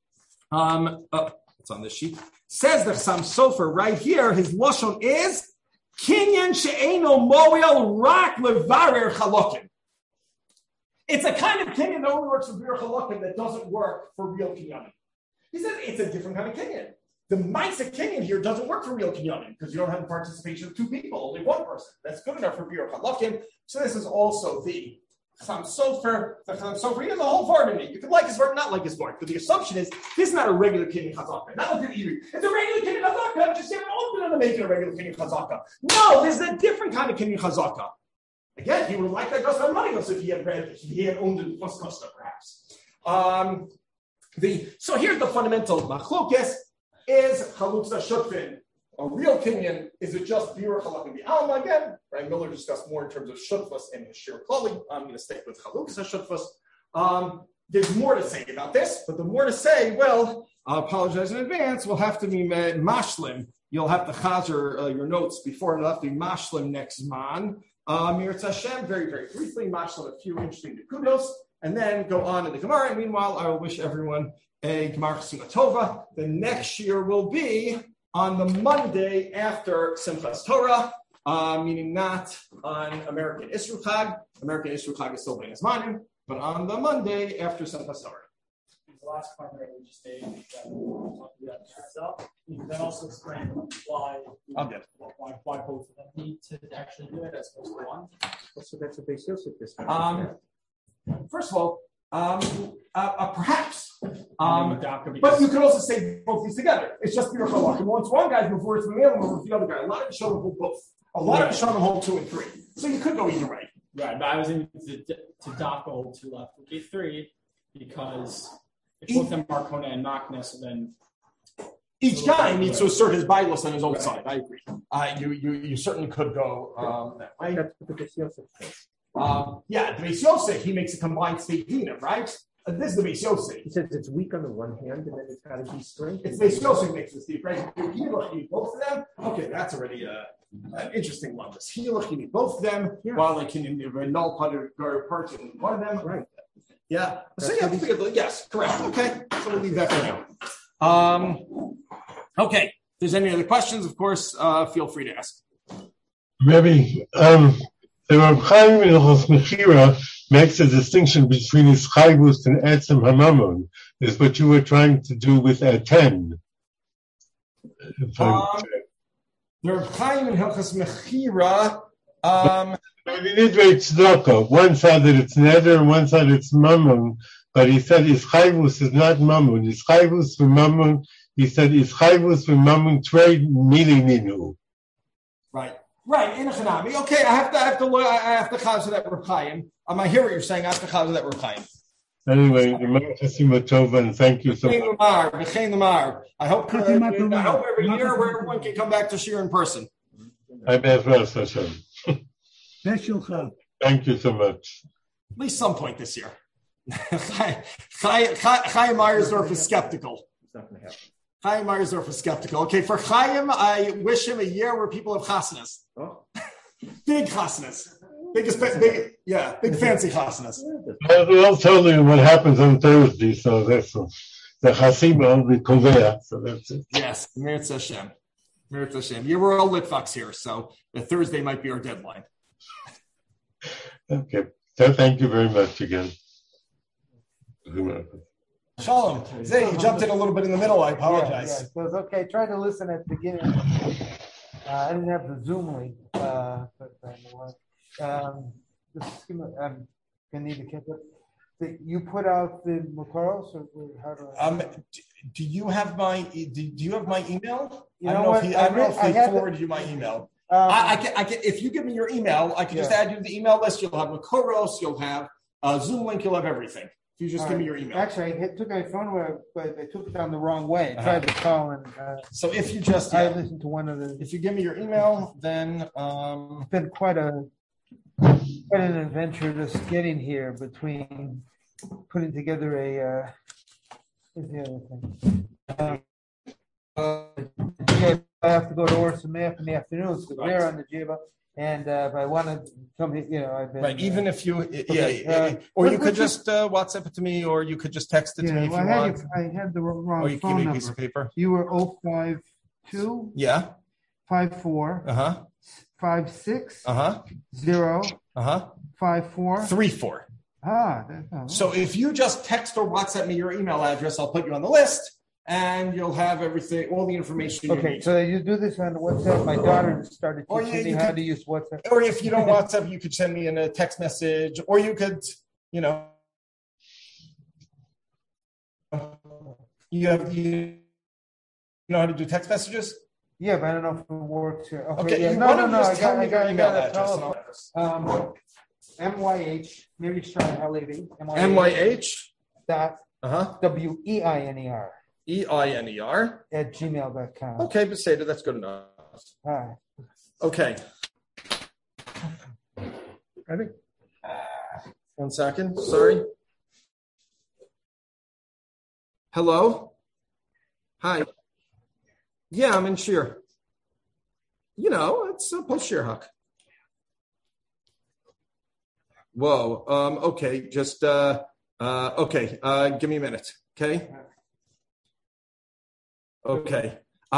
it's on this sheet. Says the Chassam Sofer right here, his lashon is kinyan she'eino moel rak levarer chalokim. It's a kind of kinyan that only works for bir chalokim that doesn't work for real kinyanim. He said it's a different kind of kinyan. The Maisa kinyan here doesn't work for real kinyanim because you don't have the participation of two people, only one person. That's good enough for bir chalokim. So this is also the Chassam Sofer, the Chassam Sofer, he has a whole part in it. You can like his part, not like his part. But the assumption is, this is not a regular kinyan chazaka. Not like the Erie. It's a regular kinyan chazaka. Just say, oh, we're going to make it a regular kinyan chazaka. No, this is a different kind of kinyan chazaka. Again, he would have liked that just on money if he had owned it plus Costa, perhaps. So here's the fundamental machlokes is chaluksa shutfin. A real kinyan, is it just Birur Halakim B'Alma? Again, Ryan Miller discussed more in terms of shutfus and his shir klali. I'm going to stick with Chaluksa shutfus. There's more to say about this, but the more to say, well, I apologize in advance, we'll have to be mashlim. You'll have to chazer your notes before, it'll have to be mashlim next man. Mirz Hashem, very, very briefly, mashlim a few interesting nekudos, and then go on in the Gemara. And meanwhile, I will wish everyone a Gemara Chasima Tova. The next year will be on the Monday after Simchas Torah, meaning not on American Isru Chag. American Isru Chag is still being as Manim, but on the Monday after Simchas Torah. The last part that we just made, you can then also explain why both of them need to actually do it as opposed to one. So that's a Beis Yosef discussion. First of all, perhaps, but you could also say both these together. It's just Birur Halakim. Once one guy's before it's Mamel, and the other guy. A lot of Rishonim hold both. A lot of Rishonim hold 2 and 3. So you could go either way. Right, but I was in to Daka hold 2 left. Okay, 3 because if both of them are Kona and Makna, so then each guy needs to assert his bilos on his own side. I agree. You certainly could go that way. That's what the Beis Yosef says. The Beis Yosef, he makes a combined state dinner, right? This is the Beis Yossi. He says it's weak on the one hand, and then it's got to be strength. It's Beis Yossi makes this deep, right? You need both of them. Okay, that's already an interesting one. This Hiluch, you need both of them, while they can null parts in one of them. Right. Yeah. So yes, correct. Okay. So we'll leave that for now. Okay. If there's any other questions, of course, feel free to ask. Maybe the Reb Chaim in Hilchos Mechira makes a distinction between Ischayvus and Etzem Hamamon. Is what you were trying to do with Eten. The Reb Chaim in Hilchos Mechira. He did write tzedakah. One side that it's neder, and one side it's mammon. But he said Ischayvus is not mammon. Ischayvus for mammon. He said Ischayvus for mammon trade mili ninu. Right. In a Chanami. Okay, I have to chaz that Reb Chaim. I hear what you're saying. I have to chaz that Reb Chaim. Anyway, and thank you so much. I hope every year where everyone can come back to Shir in person. I'm Ezra Hashem. Thank you so much. At least some point this year. Chaim Meyersdorf is skeptical. It's not going to happen. Chaim Meyersdorf is skeptical. Okay, for Chaim, I wish him a year where people have chasnas. Oh. Big chasnas. Big fancy chasnas. I'll tell you what happens on Thursday, so that's the Chasim will be Kovea, so that's it. Yes, Meretz Hashem. Yeah, we're all Litvaks here, so the Thursday might be our deadline. Okay, so thank you very much again. Shalom. Zay, you jumped in a little bit in the middle. I apologize. Yeah. So it's okay. Try to listen at the beginning. I didn't have the Zoom link. Just need to catch up. You put out the Makoros, or how do I? Do you have my email? I don't know if he forwarded you my email. I can. If you give me your email, I can just add you to the email list. You'll have Makoros. You'll have a Zoom link. You'll have everything. If you just give me your email. Actually, I took my phone, but I took it down the wrong way. I tried to call and. So if you just, I listened to one of the. If you give me your email, then it's been quite an adventure just getting here between putting together a. What's the other thing? I have to go to Orson Map in the afternoons because they're on the Jiba. And if I want to come here, I've been... Right, even if you... or you could just WhatsApp it to me, or you could just text it to me if you want. I had the wrong or you phone give me a number. piece of paper. You were 052... Yeah. 54... Uh-huh. 56... Uh-huh. 0... Uh-huh. 54... 34. That's So if you just text or WhatsApp me your email address, I'll put you on the list. And you'll have everything, all the information you need. Okay, so you do this on WhatsApp. My daughter started teaching me how to use WhatsApp. Or if you don't WhatsApp, you could send me in a text message, or you could, you know how to do text messages? Yeah, but I don't know if it works here. Okay, yeah. No. I got email address. MYH, maybe try LAV. MYH dot WEINER. EINER at gmail.com. Okay, but say that. That's good enough. All right. Okay. Ready? 1 second. Sorry. Hello? Hi. Yeah, I'm in Shir. It's post Shir Huck. Whoa. Okay. Just okay. Give me a minute. Okay. Okay.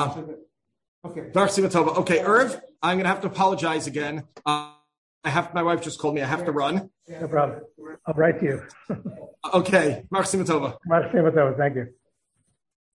Okay, Irv, I'm going to have to apologize again. My wife just called me. I have to run. No problem. I'll write to you. Okay. Mark Simatova. Thank you.